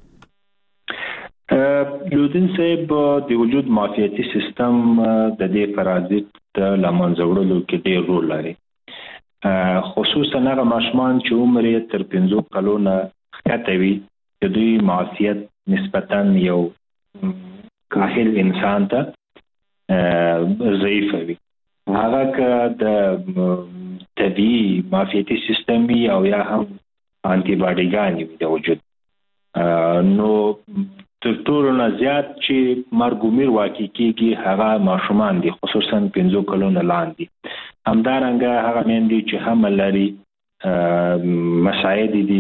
لودین صاحب د وجود معافیتي سیستم د دې پرازیت د لمنځه وړلو کې ډېر رول لري، خصوصا هغه ماشومان چې عمر یې تر پنځو کلونو ښکته وي د دوی معافیت نسبتا یو کاهل انسان ته ضعیفه وي. هغه که د طبیعي معافیتي سیستم وي او یا هم انټي باډیګانې وي د وجود، نو تر ټولو نه زیات چې مرګ و میر واقع کېږي هغه ماشومان دي، خصوصا پنځو کلونو لاندې. همدارنګه هغه میندې چې حمل لري مساعد دي،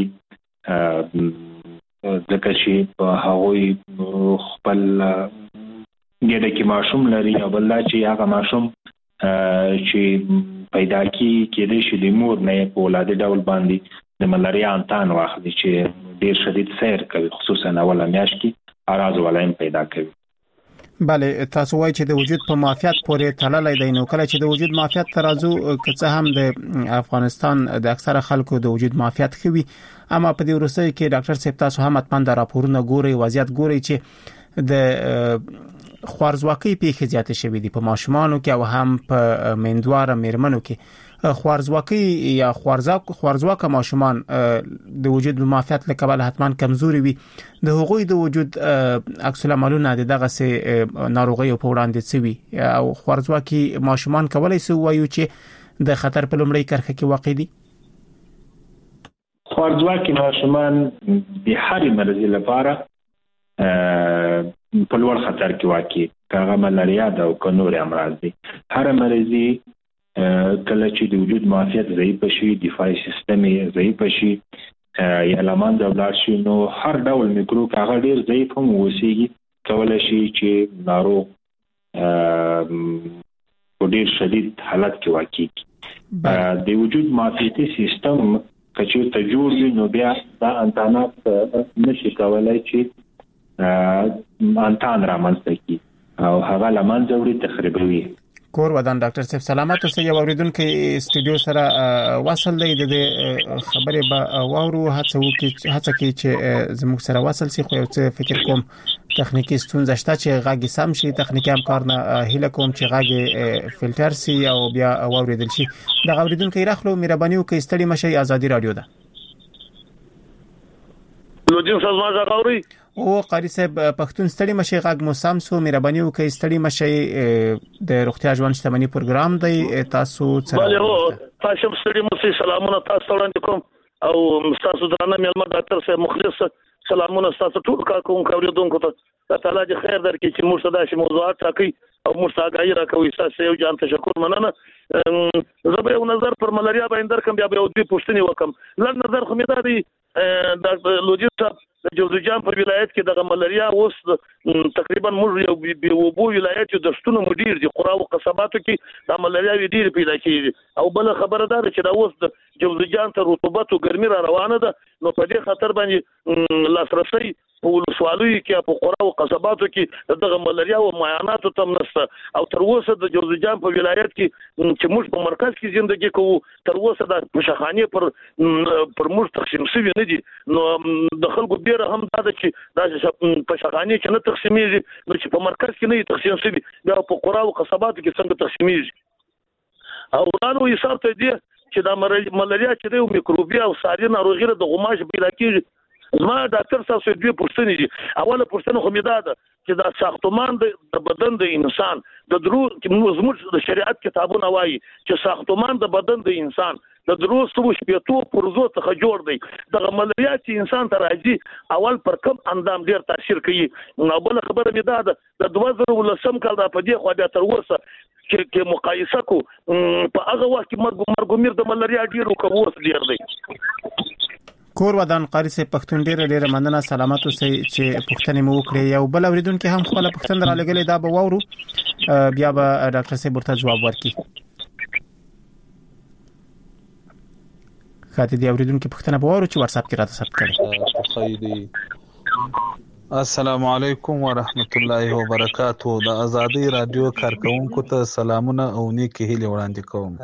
ځکه چې په هغوی خپل ګېډه کې ماشوم لري او بل دا چې هغه ماشوم چې پیدا کېدی شي د مور نه یې په ولادي ډول باندې د ملاریا امتحان واخلي چې ډېر شدید سیر کوي، خصوصا اوله میاشت کې اراز ولایم پیدا کوي. بله تاسو وایي چې د وجود په معافیت پورې تړلی دی، نو کله چې د وجود معافیت ترازو که څه هم د افغانستان د اکثره خلکو د وجود معافیت ښه وي، اما په دې وروستیو کې ډاکټر صاحب تاسو هم حتما د راپورونه ګورئ، وضعیت ګورئ چې د خوارزواکۍ پیښې زیاتې شوې دي په ماشومانو کې او هم په میندواره میرمنو کې. خوارزواکۍ یا خوارزواک خوارزواکه ماشومان د وجود معافیت له کبله حتما کمزوري وي، د هغوی د وجود عکس العملونه د دغه سي ناروغیو په وړاندې څه وي او خوارزواکي ماشومان کولای شي وایو چې د خطر په لومړۍ کرښه کې واقع دي؟ خوارزواکي ماشومان د هر مرض لپاره په لوړ خطر کې واقع، کاغه ملاریا ده او نور امراض دي. هر مرضی کله چې د وجود معافیت ضعیف شي، دفاعي سیستم یې ضعیف شي یا لمن د ولاړ شي، نو هر ډول میکروب هغه ډیر ضعیف هم وسیږي، کولای شي چې ناروغ په ډیر شدید حالت کې واقع کړي. د وجود معافیتي سیستم کچې ته جوړ وي نو بیا دا انتانات نشي کولای چې انتان رامنځته کړي او هغه لمنځه وړي تخریبوي. کور ودان ډاکټر صاحب سلامت اوسئ. یو اوریدونکو استودیو سره وصل دی، د خبرې به واورو، هڅه وکړي هڅه کوي چې زموږ سره وصل شي، خو یو څه فکر کوم تخنیکی ستونزه شته چې غږ سم شي، تخنیکی همکار نه هیله کوم چې غږ فلټر شي او بیا واوریدل شي. د اوریدونکو راخلو مهرباني وکړئ ستړي مشي، ازادي رادیو ده. لوجین سازمان زغوري او قاری صاحب پښتون ستړي مشي غږ مو سم سو، مهرباني وکړئ ستړي مشي د روغتیا ژوند شتمنۍ پروګرام دی، تاسو سره بله هو تاسو ستړي مشي سلامونه تاسو وړاندې کوم او تاسو درانه مېلمه ډاکټر صاحب مخلص سلامونه تاسو ټول کار کوم اوریدونکو ته، تعالی دې خیر درکړي چې موږ ته داسې موضوعات راکړي او مستاګای راکوي. تاسو یو جان تشکر مننه. زه به یو نظر پر ملاریا باندې درکم، بیا به یو دې پوښتنه وکم. لږ نظر خو مې دا دی د لوجي صاحب د جوزجان په ولایت کې د ملاریا اوس تقریبا موږ یو به وبو ولایت د شتون مدیر دي قرا او قصباتو کې د ملاریا ډیر پیدا کیږي. او بل خبره ده چې دا اوس د جوزجان ته رطوبت او ګرمي را روانه ده، نو په دې خطر باندې لاسرسي په ولسوالۍ کې په قرا او قصباتو کې دغه ملاریا او معاینات تم نشته. او تر اوسه د جوزجان په ولایت کې چې موږ په مرکز کې ژوند کوو، تر اوسه د مشخانه پر پر موږ تقسیم شوی نه دي. نو د خلکو ډیر هم دا چې د په شخانه کې نه تقسیمېږي، نو چې په مرکز کې نه تقسیم شوی، بیا په قرا او قصباتو کې څنګه تقسیمېږي. او ورانو حساب ته دی چې د ملاریا چې د میکروبي او ساري ناروغي د غماش پیدا کیږي. زما ډاکټر صاحب دوی پوښتنې دي. اوله پوښتنه خو مې دا ده چې دا ساختمان د بدن د انسان د درو زموږ د شریعت کتابونه وایي چې ساختمان د بدن د انسان د دروستو شپېتو پرزو څخه جوړ دی. دغه ملاریا چې انسان ته راځي اول پر کم اندام ډیر تاثیر کوي. نو بل خبره مې دا ده د دوه زره ولسم کال د په دې خو بیا تر اوسه چې مقایسه کو په هغه وخت کې مرګ مرګ د ملاریا ډیر او کوم ډیر دی. کور ودان قاری سه پښتون ډیر ډیر مننه، سلامت اوسئ چې پښتنې مو وکړي. یو بل اوریدونکو هم خپل پښتن را لګلې دا به وورو، بیا به ډاکټر صاحب ورته جواب ورکړي. خاطر دی اوریدونکو پښتنه به وورو چې واتس اپ کې راته ثبت کړي. السلام علیکم ورحمت الله وبرکاتہ. د ازادي رادیو کارکونکو ته سلامونه او نیکی هیله وړاندې کوم.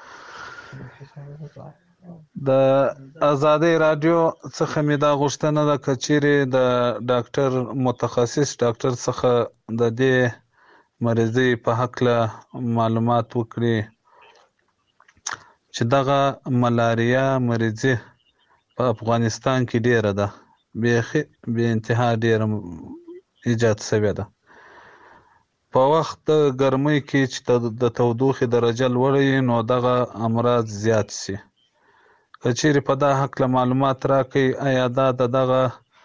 د ازادي رادیو څخه مې دا غوښتنه ده کچېره د ډاکټر متخصص ډاکټر څخه د دې مریضي په حق له معلومات وکړي چې دغه ملاریا مریضي په افغانستان کې ډیره ده، بیخي به انتها ډیره ایجاد شوې ده. په وخت د ګرمۍ کې چې د تودوخې درجه لوړه نو دغه امراض زیات شي. کچېرې په دا حق له معلومات راکړي آیا دا دغه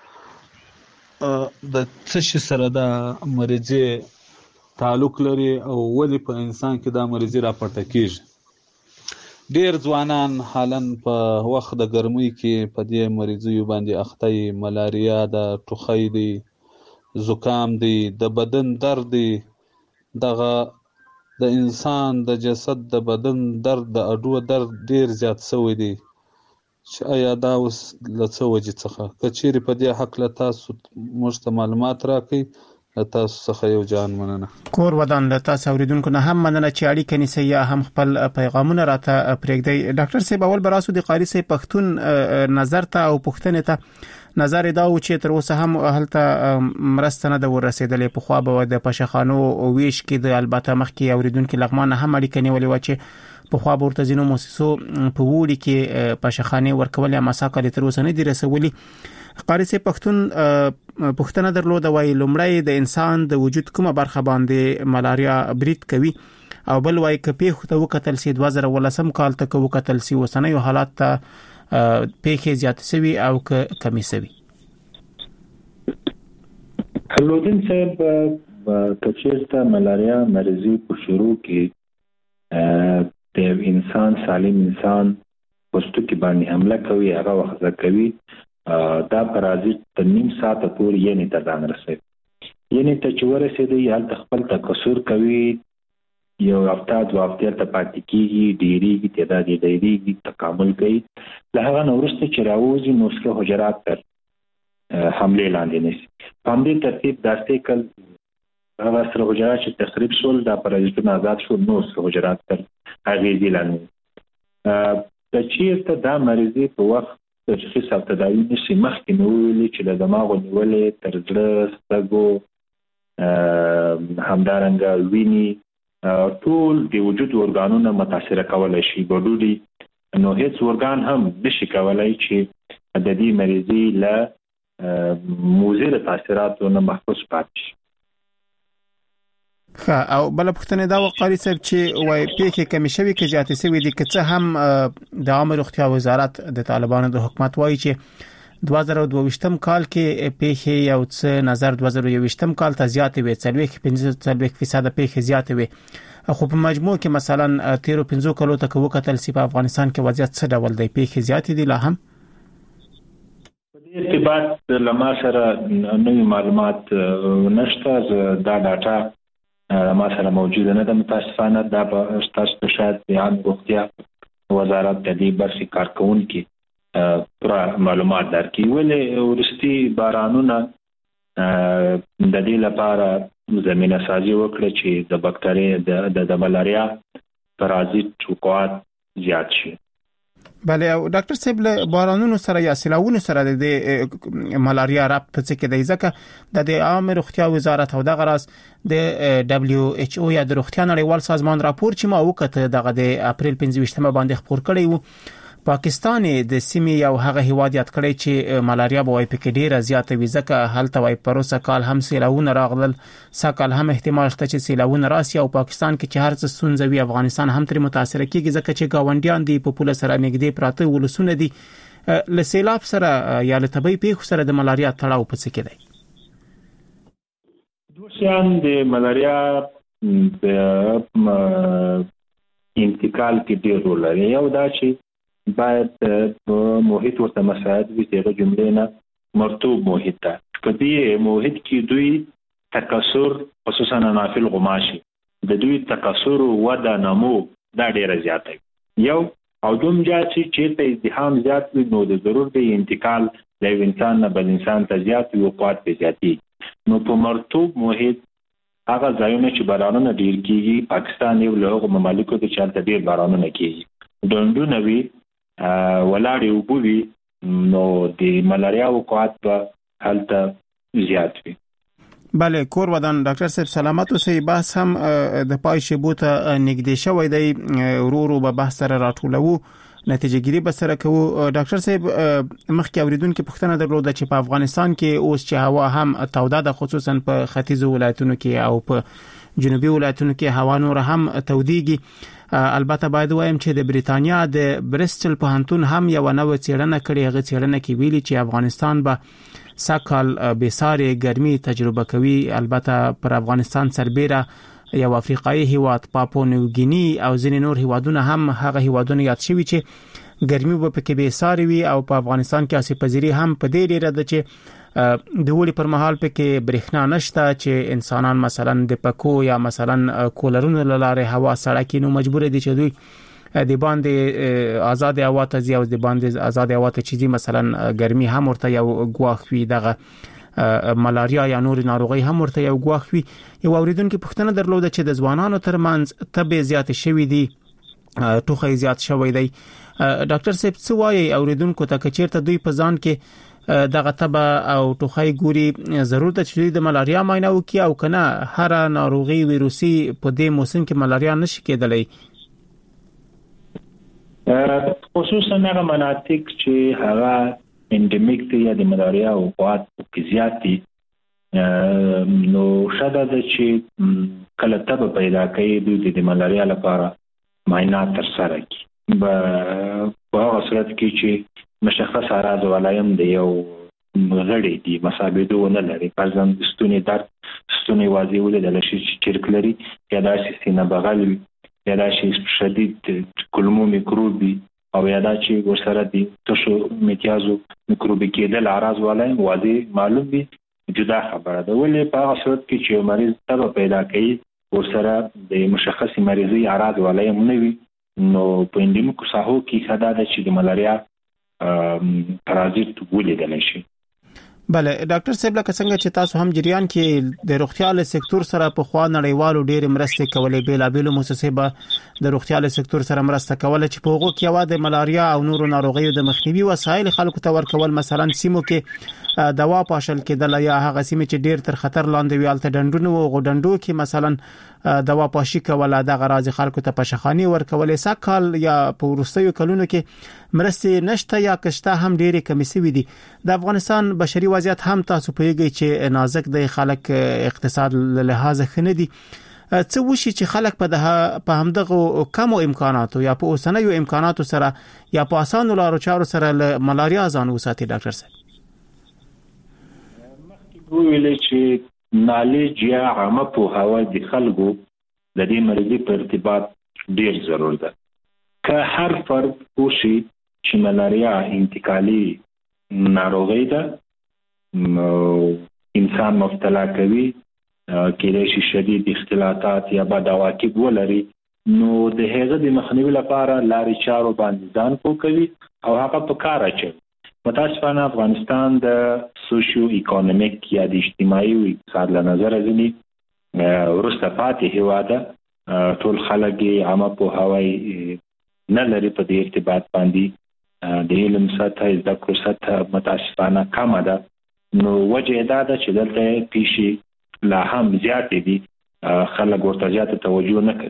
د څه شي سره د مریضي تعلق لري او ولې په انسان کې دا مریضي راپورته کیږي. ډیر ځوانان حالن په وخت د ګرمۍ کې په دې مریضي باندې اخته، ملاریا د ټوخی دی، زکام دی، د بدن درد دی. دغه د انسان د جسد د بدن درد د اډو درد ډیر زیات شوی دی. چې آیا دا اوس له څه وجې څخه کچېرې په دې حق له تاسو موږ ته معلومات راکړئ. له تاسو څخه یو جان مننه. کور ودان له تاسو اوریدونکو نه هم مننه چې اړیکه نیسئ یا هم خپل پیغامونه راته پرېږدئ. ډاکټر صاحب اول براسو د قاری صاحب پښتون نظر ته او پښتنې ته نظر دا و چې تر اوسه هم هلته مرسته نه ده ورسېدلې. پخوا به د پشخانو او ویش کې د البته مخکې اوریدونکو لغمان هم اړیکه نیولې و چې پخوا ورته ځینو مؤسسو په وړي کې پشخانه ورکول یا مساکل تر اوسه نه دي رسولي. قاری صاحب پښتون پښتنه درلود وای لومړی د انسان د وجود کومه برخه باندې ملاریا برید کوي او بل وای کپی خو ته وکتل سي دوه زره ولسم کال ته وکتل سي وسنۍ حالات ته پیخي زیات سوي او کمی سوي. لودین صاحب کچېرته ملاریا مریضي په شروع کې د انسان سالم انسان پوستو کې باندې حمله کوي، هغه وخت کوي دا پرازیت د نیم ساعت پورې یې نه تدان رسي. یې نه ته چې ورسېدي هلته خپل تکثر کوي، یو هفته دوه هفتې ته پاتې کېږي، ډېرېږي، تعداد یې ډېرېږي، تکامل کوي. له هغه نه وروسته چې راوځي نو سره حجرات تر حملې لاندې نیسي. په همدې ترتیب داسې کل هغه سره حجرات چې تخریب شول دا پرازیتونه آزاد شول نو سره حجرات تر اغېزې لاندې. د چېرته دا مریضي په وخت تشخیص او تداوي نشي مخکې مې وویلې چې له دماغو نیولې تر زړه، سترګو، همدارنګه وینې ټول د وجود ارګانونه متاثره کولی شي. ګډوډي نو هیڅ ارګان هم نشي کولی چې د دې مریضي له مضر تاثیراتو نه محفوظ پاتې شي. ښه او بل پښتنه دا وقاری صاحب چې وای پیکه کمی شوی کې جاتې سوي دي که څه هم د عامه روغتیا وزارت د طالبانو د حکومت وایي چې دوه زره دوه ویشتم کال کې پیښې یو څه نظر دوه زره یو ویشتم کال ته زیاتې وې څلوېښت پنځه فیصد پیښې زیاتې وې خو په مجموع کې مثلا تیرو پنځو کالو ته وکتل سی په افغانستان کې وضعیت څه ډول دی پیښې زیاتې دي لا هم ارتباط لما سره نوې معلومات نشته دا ډاټا ما سره موجوده نه ده متاسفانه دا به تاسو ته شاید بیان روغتیا وزارت د دې برخې کارکونکو پورا معلومات درکړي ولې ورستي بارانونه د دې لپاره زمينه سازي وکړه چې د بکټریا د د ملاریا پرازیت وقوعات زیات شي. بله او ډاکټر صاحب له بارانونو سره یا سیلاوونو سره د ملاریا رابطه څه کې دی ځکه د عامه روغتیا وزارت او د غراس د دبليو ایچ او یا د روغتیا نړیوال سازمان راپور چې ما وکړه دغه د اپریل پنځه ویشتمه باندې خبر کړی وو پاکستان د سیمې یو هغه هیواد یاد کړی چې ملاریا به وای پکې ډیره زیاته وي ځکه هلته وای پروسه کال هم سیلاوونه راغلل سکهال هم احتمال شته چې سیلاوونه راسي او پاکستان کې چې هر څه سنځوي افغانستان هم تر متاثر کیږي ځکه چې گاونډیان دی په پوله سره نږدې پراته ولسونه دي له سیلاب سره یا له طبي پیښو سره د ملاریا تړاو پڅ کې دی. دوشان د ملاریا په انتقال کې ډیر رول لري یو دا چې باید په محیط ورته مساعد وي دغه جملې نه مرطوب محیط ته په دې محیط کې دوی تکثر خصوصا نافل غماشي د دوی تکثر وده نمو دا ډیر زیات دی یو او دوم چې چې ازدحام زیات وي نو د ضرور دی انتقال د انسان نه بل انسان ته زیات وي او قوت به زیاتی نو په مرطوب محیط هغه ځایونه چې بارانونه ډیر کیږي پاکستان یو له ممالکو د چالت ډیر بارانونه کیږي دوندونه وی ولاړې وبوي نو د ملاریا وقوعات په حالت زیات وي. بله کور ودان ډاکټر صاحب سلامت اوسئ بحث هم د پای شبو ته نږدې شوی دی ورو ورو به بحث سره راټولو نتیجه ګیری به سره کوو. ډاکټر صاحب مخکې اوریدونکو پوښتنه درلوده چې په افغانستان کې اوس چې هوا هم توده ده خصوصا په ختیځو ولایتونو کې او په جنوبي ولایتونو کې هوا نور هم توديږي البته باید وایم چې د بریتانیا د برستل پوهنتون هم یو نوې څېړنه کړې هغه څېړنه کې ویلي چې افغانستان به سکهال بساره ګرمي تجربه کوي البته پر افغانستان سربېره یو افریقایي هیواد پاپو نیو ګینی او ځینې نور هیوادونه هم هغه هیوادونه یاد شوي چې ګرمي به پکې بساره وي او په افغانستان کې اسې پذیری هم په دې لري د چې د وړي پر مهال پکې برېښنا نشته چې انسانان مثلا د پکو یا مثلا کولرونو لاره هوا سړه کې نو مجبور دي چې دوی د باندې آزاد هوا ته ځي او د باندې آزاد هوا ته چې مثلا ګرمي هم ورته یو غواخ وي دغه ملاریا یا نور ناروغي هم ورته یو غواخ وي. یو اوریدونکو پوښتنه درلوده چې د ځوانانو ترمنځ تبه زیات شوي دي ټوخی زیات شوی دی ډاکټر صاحب څه وایي اوریدونکو ته کچیرته دوی په ځان کې دغه تبه او ټوخی ګوري ضرورت چې د ملاریا معاینه وکړي او کنه هر ناروغي ویروسي په دې موسم کې ملاریا نشي کېدلی خصوصا هغه مناطق چې هغه انډمیک دي یا د ملاریا او قوت کې زیات دي نو شاده د چې کله تبه پیدا کوي د ملاریا لپاره معاینه تر سره کړي په هغه صورت کې چې مشخص اعراض ولایم دی یو غړي دي مسابقه ونه لري پرځم ستونی درد ستونی واضح ولې د شي چرک لري یا د سینه بغل یا د شي شدید کلمو میکروبي او یا د چې ورسره دي تاسو میتیازو میکروبي کېدل اعراض ولایم واضح معلوم دي جدا خبره ده ولې په هغه صورت کې چې مریض تبه پیدا کوي ورسره د مشخص مریضي اعراض ولایم نه وي نو په اندیمیکو ساحو کې خدای د چې د ملاریا پرازیت ولیدل شي. بله ډاکټر صاحب لکه څنګه چې تاسو هم جریان کې د روغتیا له سکتور سره په خوا نړیوالو ډېر مرسته کولې بیلابېلو مؤسسې به د روغتیا له سکتور سره مرسته کوله چې په هغو کې یو د ملاریا او نورو ناروغیو د مخنیوي وسایل خلکو ته ورکول مثلا سیمو کې دوا پاشل کېدل یا هغه سیمې چې ډېر تر خطر لاندې وي الته ډنډونو او غډنډو کې مثلا دوا پاشي کوله د غراض خلکو ته پشخاني ورکولې سکهال یا په ورستیو کلونو کې مرسته نشته یا کشته هم ډېرې کمی سوي دي. د افغانستان بشري وضعیت هم تاسو پیږي چې نازک د خلک اقتصاد له لحاظ خنه دي څه وشي چې خلک په ده په همدغه کمو امکاناتو یا په اوسنیو امکاناتو سره یا په اسانو لارو چارو سره له ملاریا ځان وساتي ډاکټر صاحب. ویل چې نالج یا عامه پوهاوی د خلکو د دې مرضی په ارتباط ډیر ضرور ده. که هر فرد پوښي چې ملاریا انتقالي ناروغي ده، انسان مبتلا کوي، کېدای شي شدید اختلاطات یا بد عواقب ولري، نو د هغه د مخنیوي لپاره لارې چارو باندې ځان پوه کوي او هغه په کار اچوي. متاسفانه افغانستان د سوشیو اکونومیک یا د اجتماعي او اقتصاد له نظره ځینې وروسته پاتې هیواد ده. ټول خلک عامه پوهاوی نه لري په دې ارتباط باندې، د علم سطح زده کړو سطح متاسفانه کمه ده. نو وجه دا ده چې دلته پیښې لا هم زیاتې دي، خلک ورته زیاته توجه نه کوي.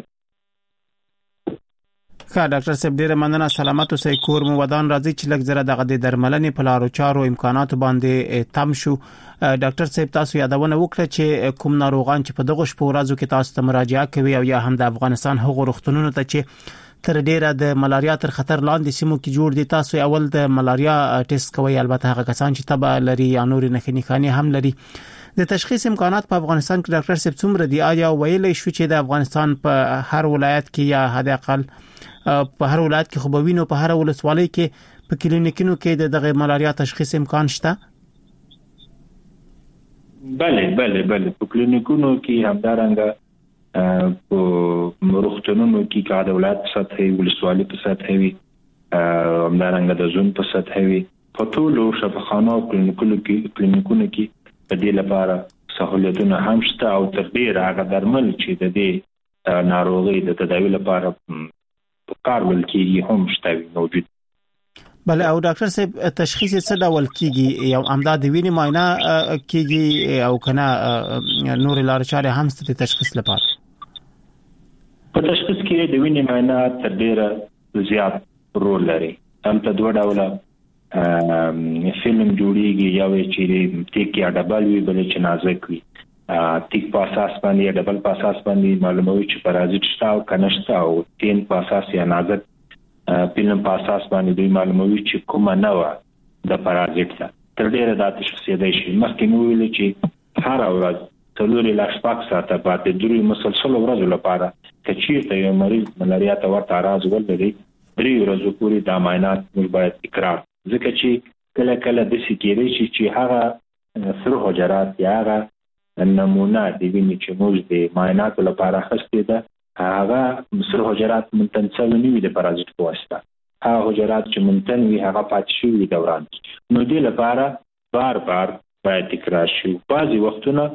ښه ډاکټر صاحب ډیره مننه، سلامت اوسئ، کور مو ودان. راځي چې لږ زره دغه د درملنې په لارو چارو امکاناتو باندې تم شو. ډاکټر صاحب تاسو یادونه وکړه چې کوم ناروغان چې په دغه شپو ورځو کې تاسو ته مراجعه کوي او یا هم د افغانستان هغو روغتونونو ته چې تر ډیره د ملاریا تر خطر لاندې سیمو کې جوړ دي، تاسو اول د ملاریا ټیسټ کوي، البته هغه کسان چې تبه لري یا نور نښې نښانې هم لري. د تشخیص امکانات په افغانستان کې ډاکټر صاحب څومره دي؟ آیا ویلې شو چې د افغانستان په هر ولایت کې یا حد اقل په هر ولایت کې خو به وینو په هر ولسوالۍ کې په کلینیکونو کې دغه ملاریا تشخیص امکان شته؟ بله بله بله په کلینیکونو کې همدارنګه په روغتونونو کې که د ولایت په سطح ولسوالۍ په سطح وي، همدارنګه د زون په سطح وي، په ټولو شفاخانو او کلینیکونو کې کلینیکونو کې د دې لپاره سہولتونه هم شته او تر ډیره هغه درمل چې د دې ناروغۍ د تداوی لپاره په کار ول کېږي هم شته موجود. بله او ډاکټر صاحب تشخیص څه ډول کېږي؟ یو امداد د وینې معاینه کېږي او کنه نور لارې چارې هم ست تشخیص لپاره؟ په تشخیص کې د وینې معاینه تر ډیره زیات رول لري. هم ته دوه ډوله فلم جوړیږي، یو چې تیک یا ډبل وي، بل چې نازک وي. تیک په اساس باندې یا ډبل په اساس باندې معلوموي چې پرازیت شته او کنه شته، او تین په اساس یا نازک فلم په اساس باندې دوی معلوموي چې کومه نوع د پرازیت ده. تر ډیره دا تشخیص دی شي. مخکې مو ویل چې هر ورځ څلور لا شپږ ساعته پاتې درې مسلسل ورځو لپاره کچیرته یو مریض ملاریا ته ورته راز ولري، درې ورځې پورې د معاینات موږ باید تکرار، ځکه چې کله کله د سکیری چې هغه سره حجرات یا هغه نمونه د وینې چې موږ د معاینات لپاره خسته ده، هغه سره حجرات منتن نه وي د پرازیت په واسطه، هغه حجرات چې منتن وي هغه پاتې شوي دوران، نو دې لپاره بار بار باید تکرار شي. بعضي وختونه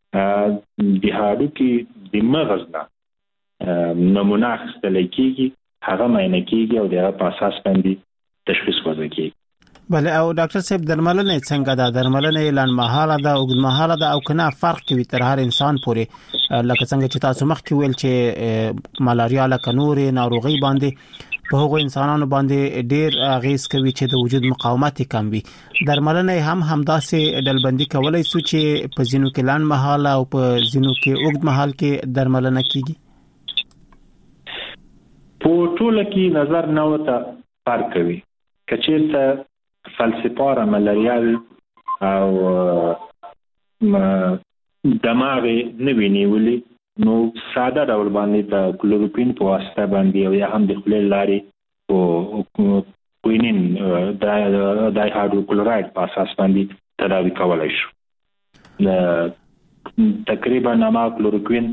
د هاډو کې د مغز نه نمونه اخیستل کېږي، هغه معاینه کېږي او د هغه په اساس باندې تشخیص وضع کېږي. بله او ډاکټر صاحب درملنه څنګه ده؟ درملنه لنډ مهاله ده، اوږد مهاله ده او کنه فرق کوي تر هر انسان پورې؟ لکه څنګه چې تاسو مخکې ویل چې ملاریا لکه نورې ناروغي باندې په هغو انسانانو باندې ډیر اغیز کوي چې د وجود مقاومت کم وي، درملنه هم همداسې ډلبندي کولای شو چې په ځینو کې لنډ مهاله او په ځینو کې اوږد مهال کې درملنه کیږي؟ په ټوله کې نظر نه وته فرق کوي. کچېرته فلسفاره ملاریا او دماغ نه ویني، نو ساده ډول باندې د کلوروکوین په واسطه باندې او یا هم د خولې لارې او کوینین دای هایدروکلوراید په اساس باندې تداوی کولای شو. تقریبا نما کلوروکوین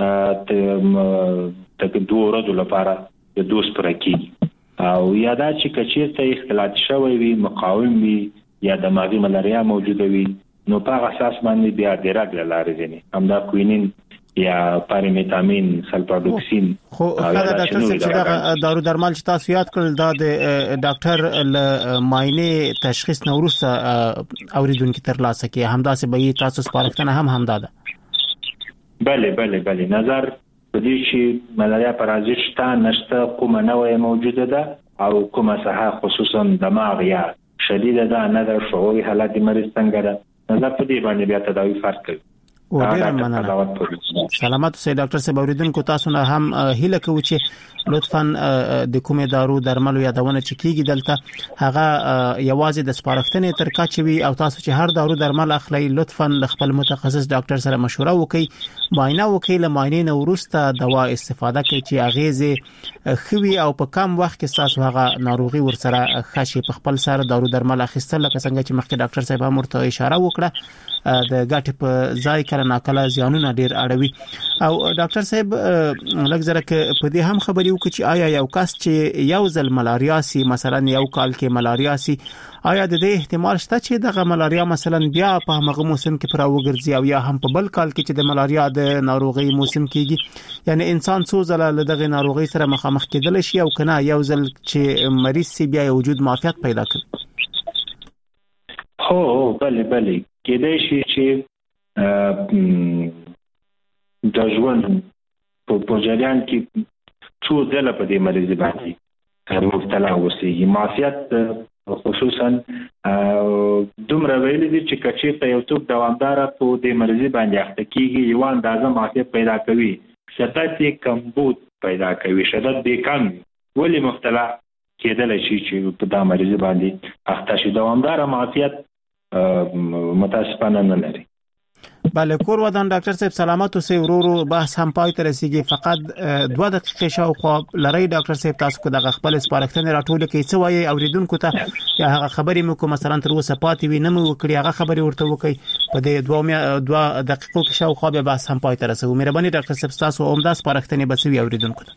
ته دوه ورځې لپاره د دوز پر کېږي، او یادا چې کچیرته اختلاط شوی وي، مقاوم وي یا دماغي ملاریا موجوده وي، نو په اساس باندې بیا د راګل لارې ځنی همدا کوینین یا پاریمیتامین، سلفاډوکسین. خو خدای ډاکټر صاحب چې دا دارو درمل چې تاسو یاد کړل دا د ډاکټر ل ماینه تشخیص نو وروسته اوریدونکو تر لاسه کې همداسې به تاسو سپارښتنه هم همدا ده؟ بله بله بله نظر په دې چې ملاریا پرازیت شته نشته، کومه نوع موجوده ده او کومه صحه خصوصا دماغ یا شدیده ده نه، د شعوري حالت مریض څنګه ده، نظر په دې باندې بیا تداوی فرق کوي. او ډیر مننه. سلامات اوسئ ډاکټر صاحب. اوریدونکو تاسو نه هم هیله کوو چې لطفاً د کومې دارو درملو یادونه چې کیږي دلته هغه یوازې د سپارښتنې تر کچه وي او تاسو چې هر دارو درمل اخلي لطفاً خپل متخصص ډاکټر سره مشوره وکړئ، معاینه وکړئ، له معاینې نه وروسته دوا استفاده کړئ چې اغیزه خوي او په کم وخت کې تاسو هغه ناروغي ورسره خشي. په خپل سره دارو درمل اخیستل لکه څنګه چې مخکې ډاکټر صاحب هم ورته اشاره وکړه د ګټې په ځای کله ناکله زیانونه ډیر اړوي. او ډاکټر صاحب لږ زره ک په دې هم خبري وکړي چې آیا یو کس چې یو ځل ملاریا سي مثلا یو کال کې ملاریا سي آیا د دې احتمال شته چې دغه ملاریا مثلا بیا په هغه موسم کې پر وګرځي او یا هم په بل کال کې چې د ملاریا د ناروغي موسم کېږي، یعنی انسان څو ځله له دغه ناروغي سره مخامخ کېدل شي او کنه یو ځل چې مریض سي بیا وجود معافیت پیدا کړي؟ هو بله بله کېدای شي چې د ژوند په جریان کې څو ځله په دې مریض باندې مبتلا اوسېږي. معافیت خصوصا دومره ویل دي چې کچې په یو څوک دوامداره په دې مریض باندې اخته کېږي یو اندازه معافیت پیدا کوي، شدت یې کمبود پیدا کوي، شدت دې کم ولې مبتلا کېدل شي چې په دا مریض باندې اخته شي. دوامداره معافیت متاسفانه نه لري. بله کور ودان ډاکټر صاحب سلامات اوسئ. ورورو بحث هم پای ته رسیدي، فقط دوه دقیقې شاوخوا لري ډاکټر صاحب تاسو کو دغه خپل سپارښتنې راټول کړئ څه وایي اوریدونکو ته یا هغه خبرې مو کوم مثلا تر اوسه پاتې وي نه مو وکړي هغه خبرې ورته وکړئ په دې دوه دوه دقیقو کې شاوخوا به بحث هم پای ته رسو. مهرباني ډاکټر صاحب تاسو عمده سپارښتنې بسوي اوریدونکو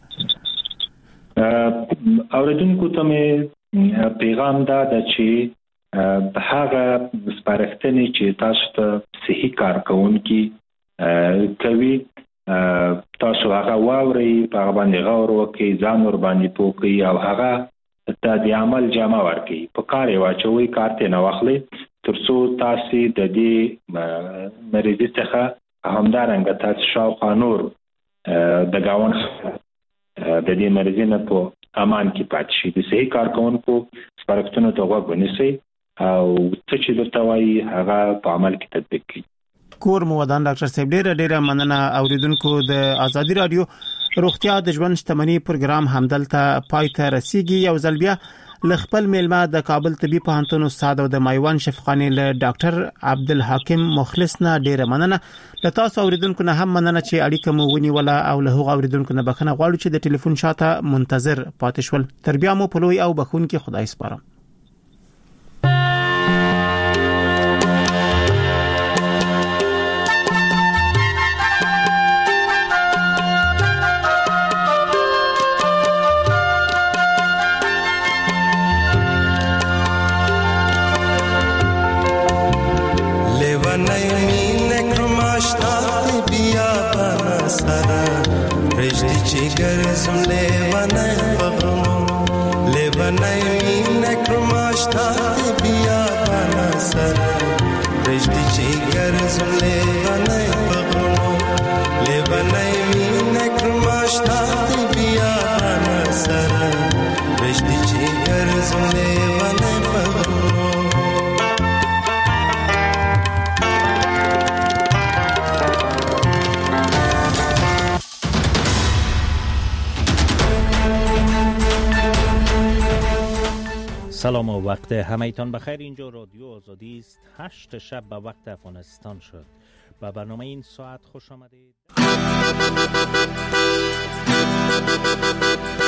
ته. اوریدونکو ته مې پیغام دا د چې په هغه سپارښتنې چې تاسو ته صحیح کارکونکي کوي تاسو هغه واورئ، په هغه باندې غور وکړئ، ځان ور باندې پوه کړئ او هغه ته د عمل جامه ورکړئ، په کار یې واچوئ، کار ته نه واخلئ تر څو تاسو د دې مریض څخه همدارنګه تاسو شاوخوا نور د گاون د دې مریض نه په امان کې پاتې شي. د صحیح کارکونکو سپارښتنو ته غوږ ونیسئ او څه چې درته وایي هغه په عمل کې تطبیق کړئ. کور مو ودان ډاکټر صاحب ډیره ډیره مننه. اوریدونکو د آزادي رادیو روغتیا د ژوند شتمنۍ پروګرام همدلته پای ته رسیدي. یو ځل بیا ل خپل میلمه د کابل طبي پوهنتون استاد او د مایوان شفاخانه له ډاکټر عبدالحکیم مخلص نه ډیره مننه. له تاسو اوریدونکو نه هم مننه چې اړیکه مو ونیوله او له هغو اوریدونکو نه بخښنه غواړو چې د ټلیفون شاته منتظر پاتې شول. تر بیا مو په لوی او بخښونکي خدای سپارم. سلام و وقت همه‌تان بخیر. اینجا رادیو آزادی است. هشت شب به وقت افغانستان شد. به برنامه این ساعت خوش آمدید.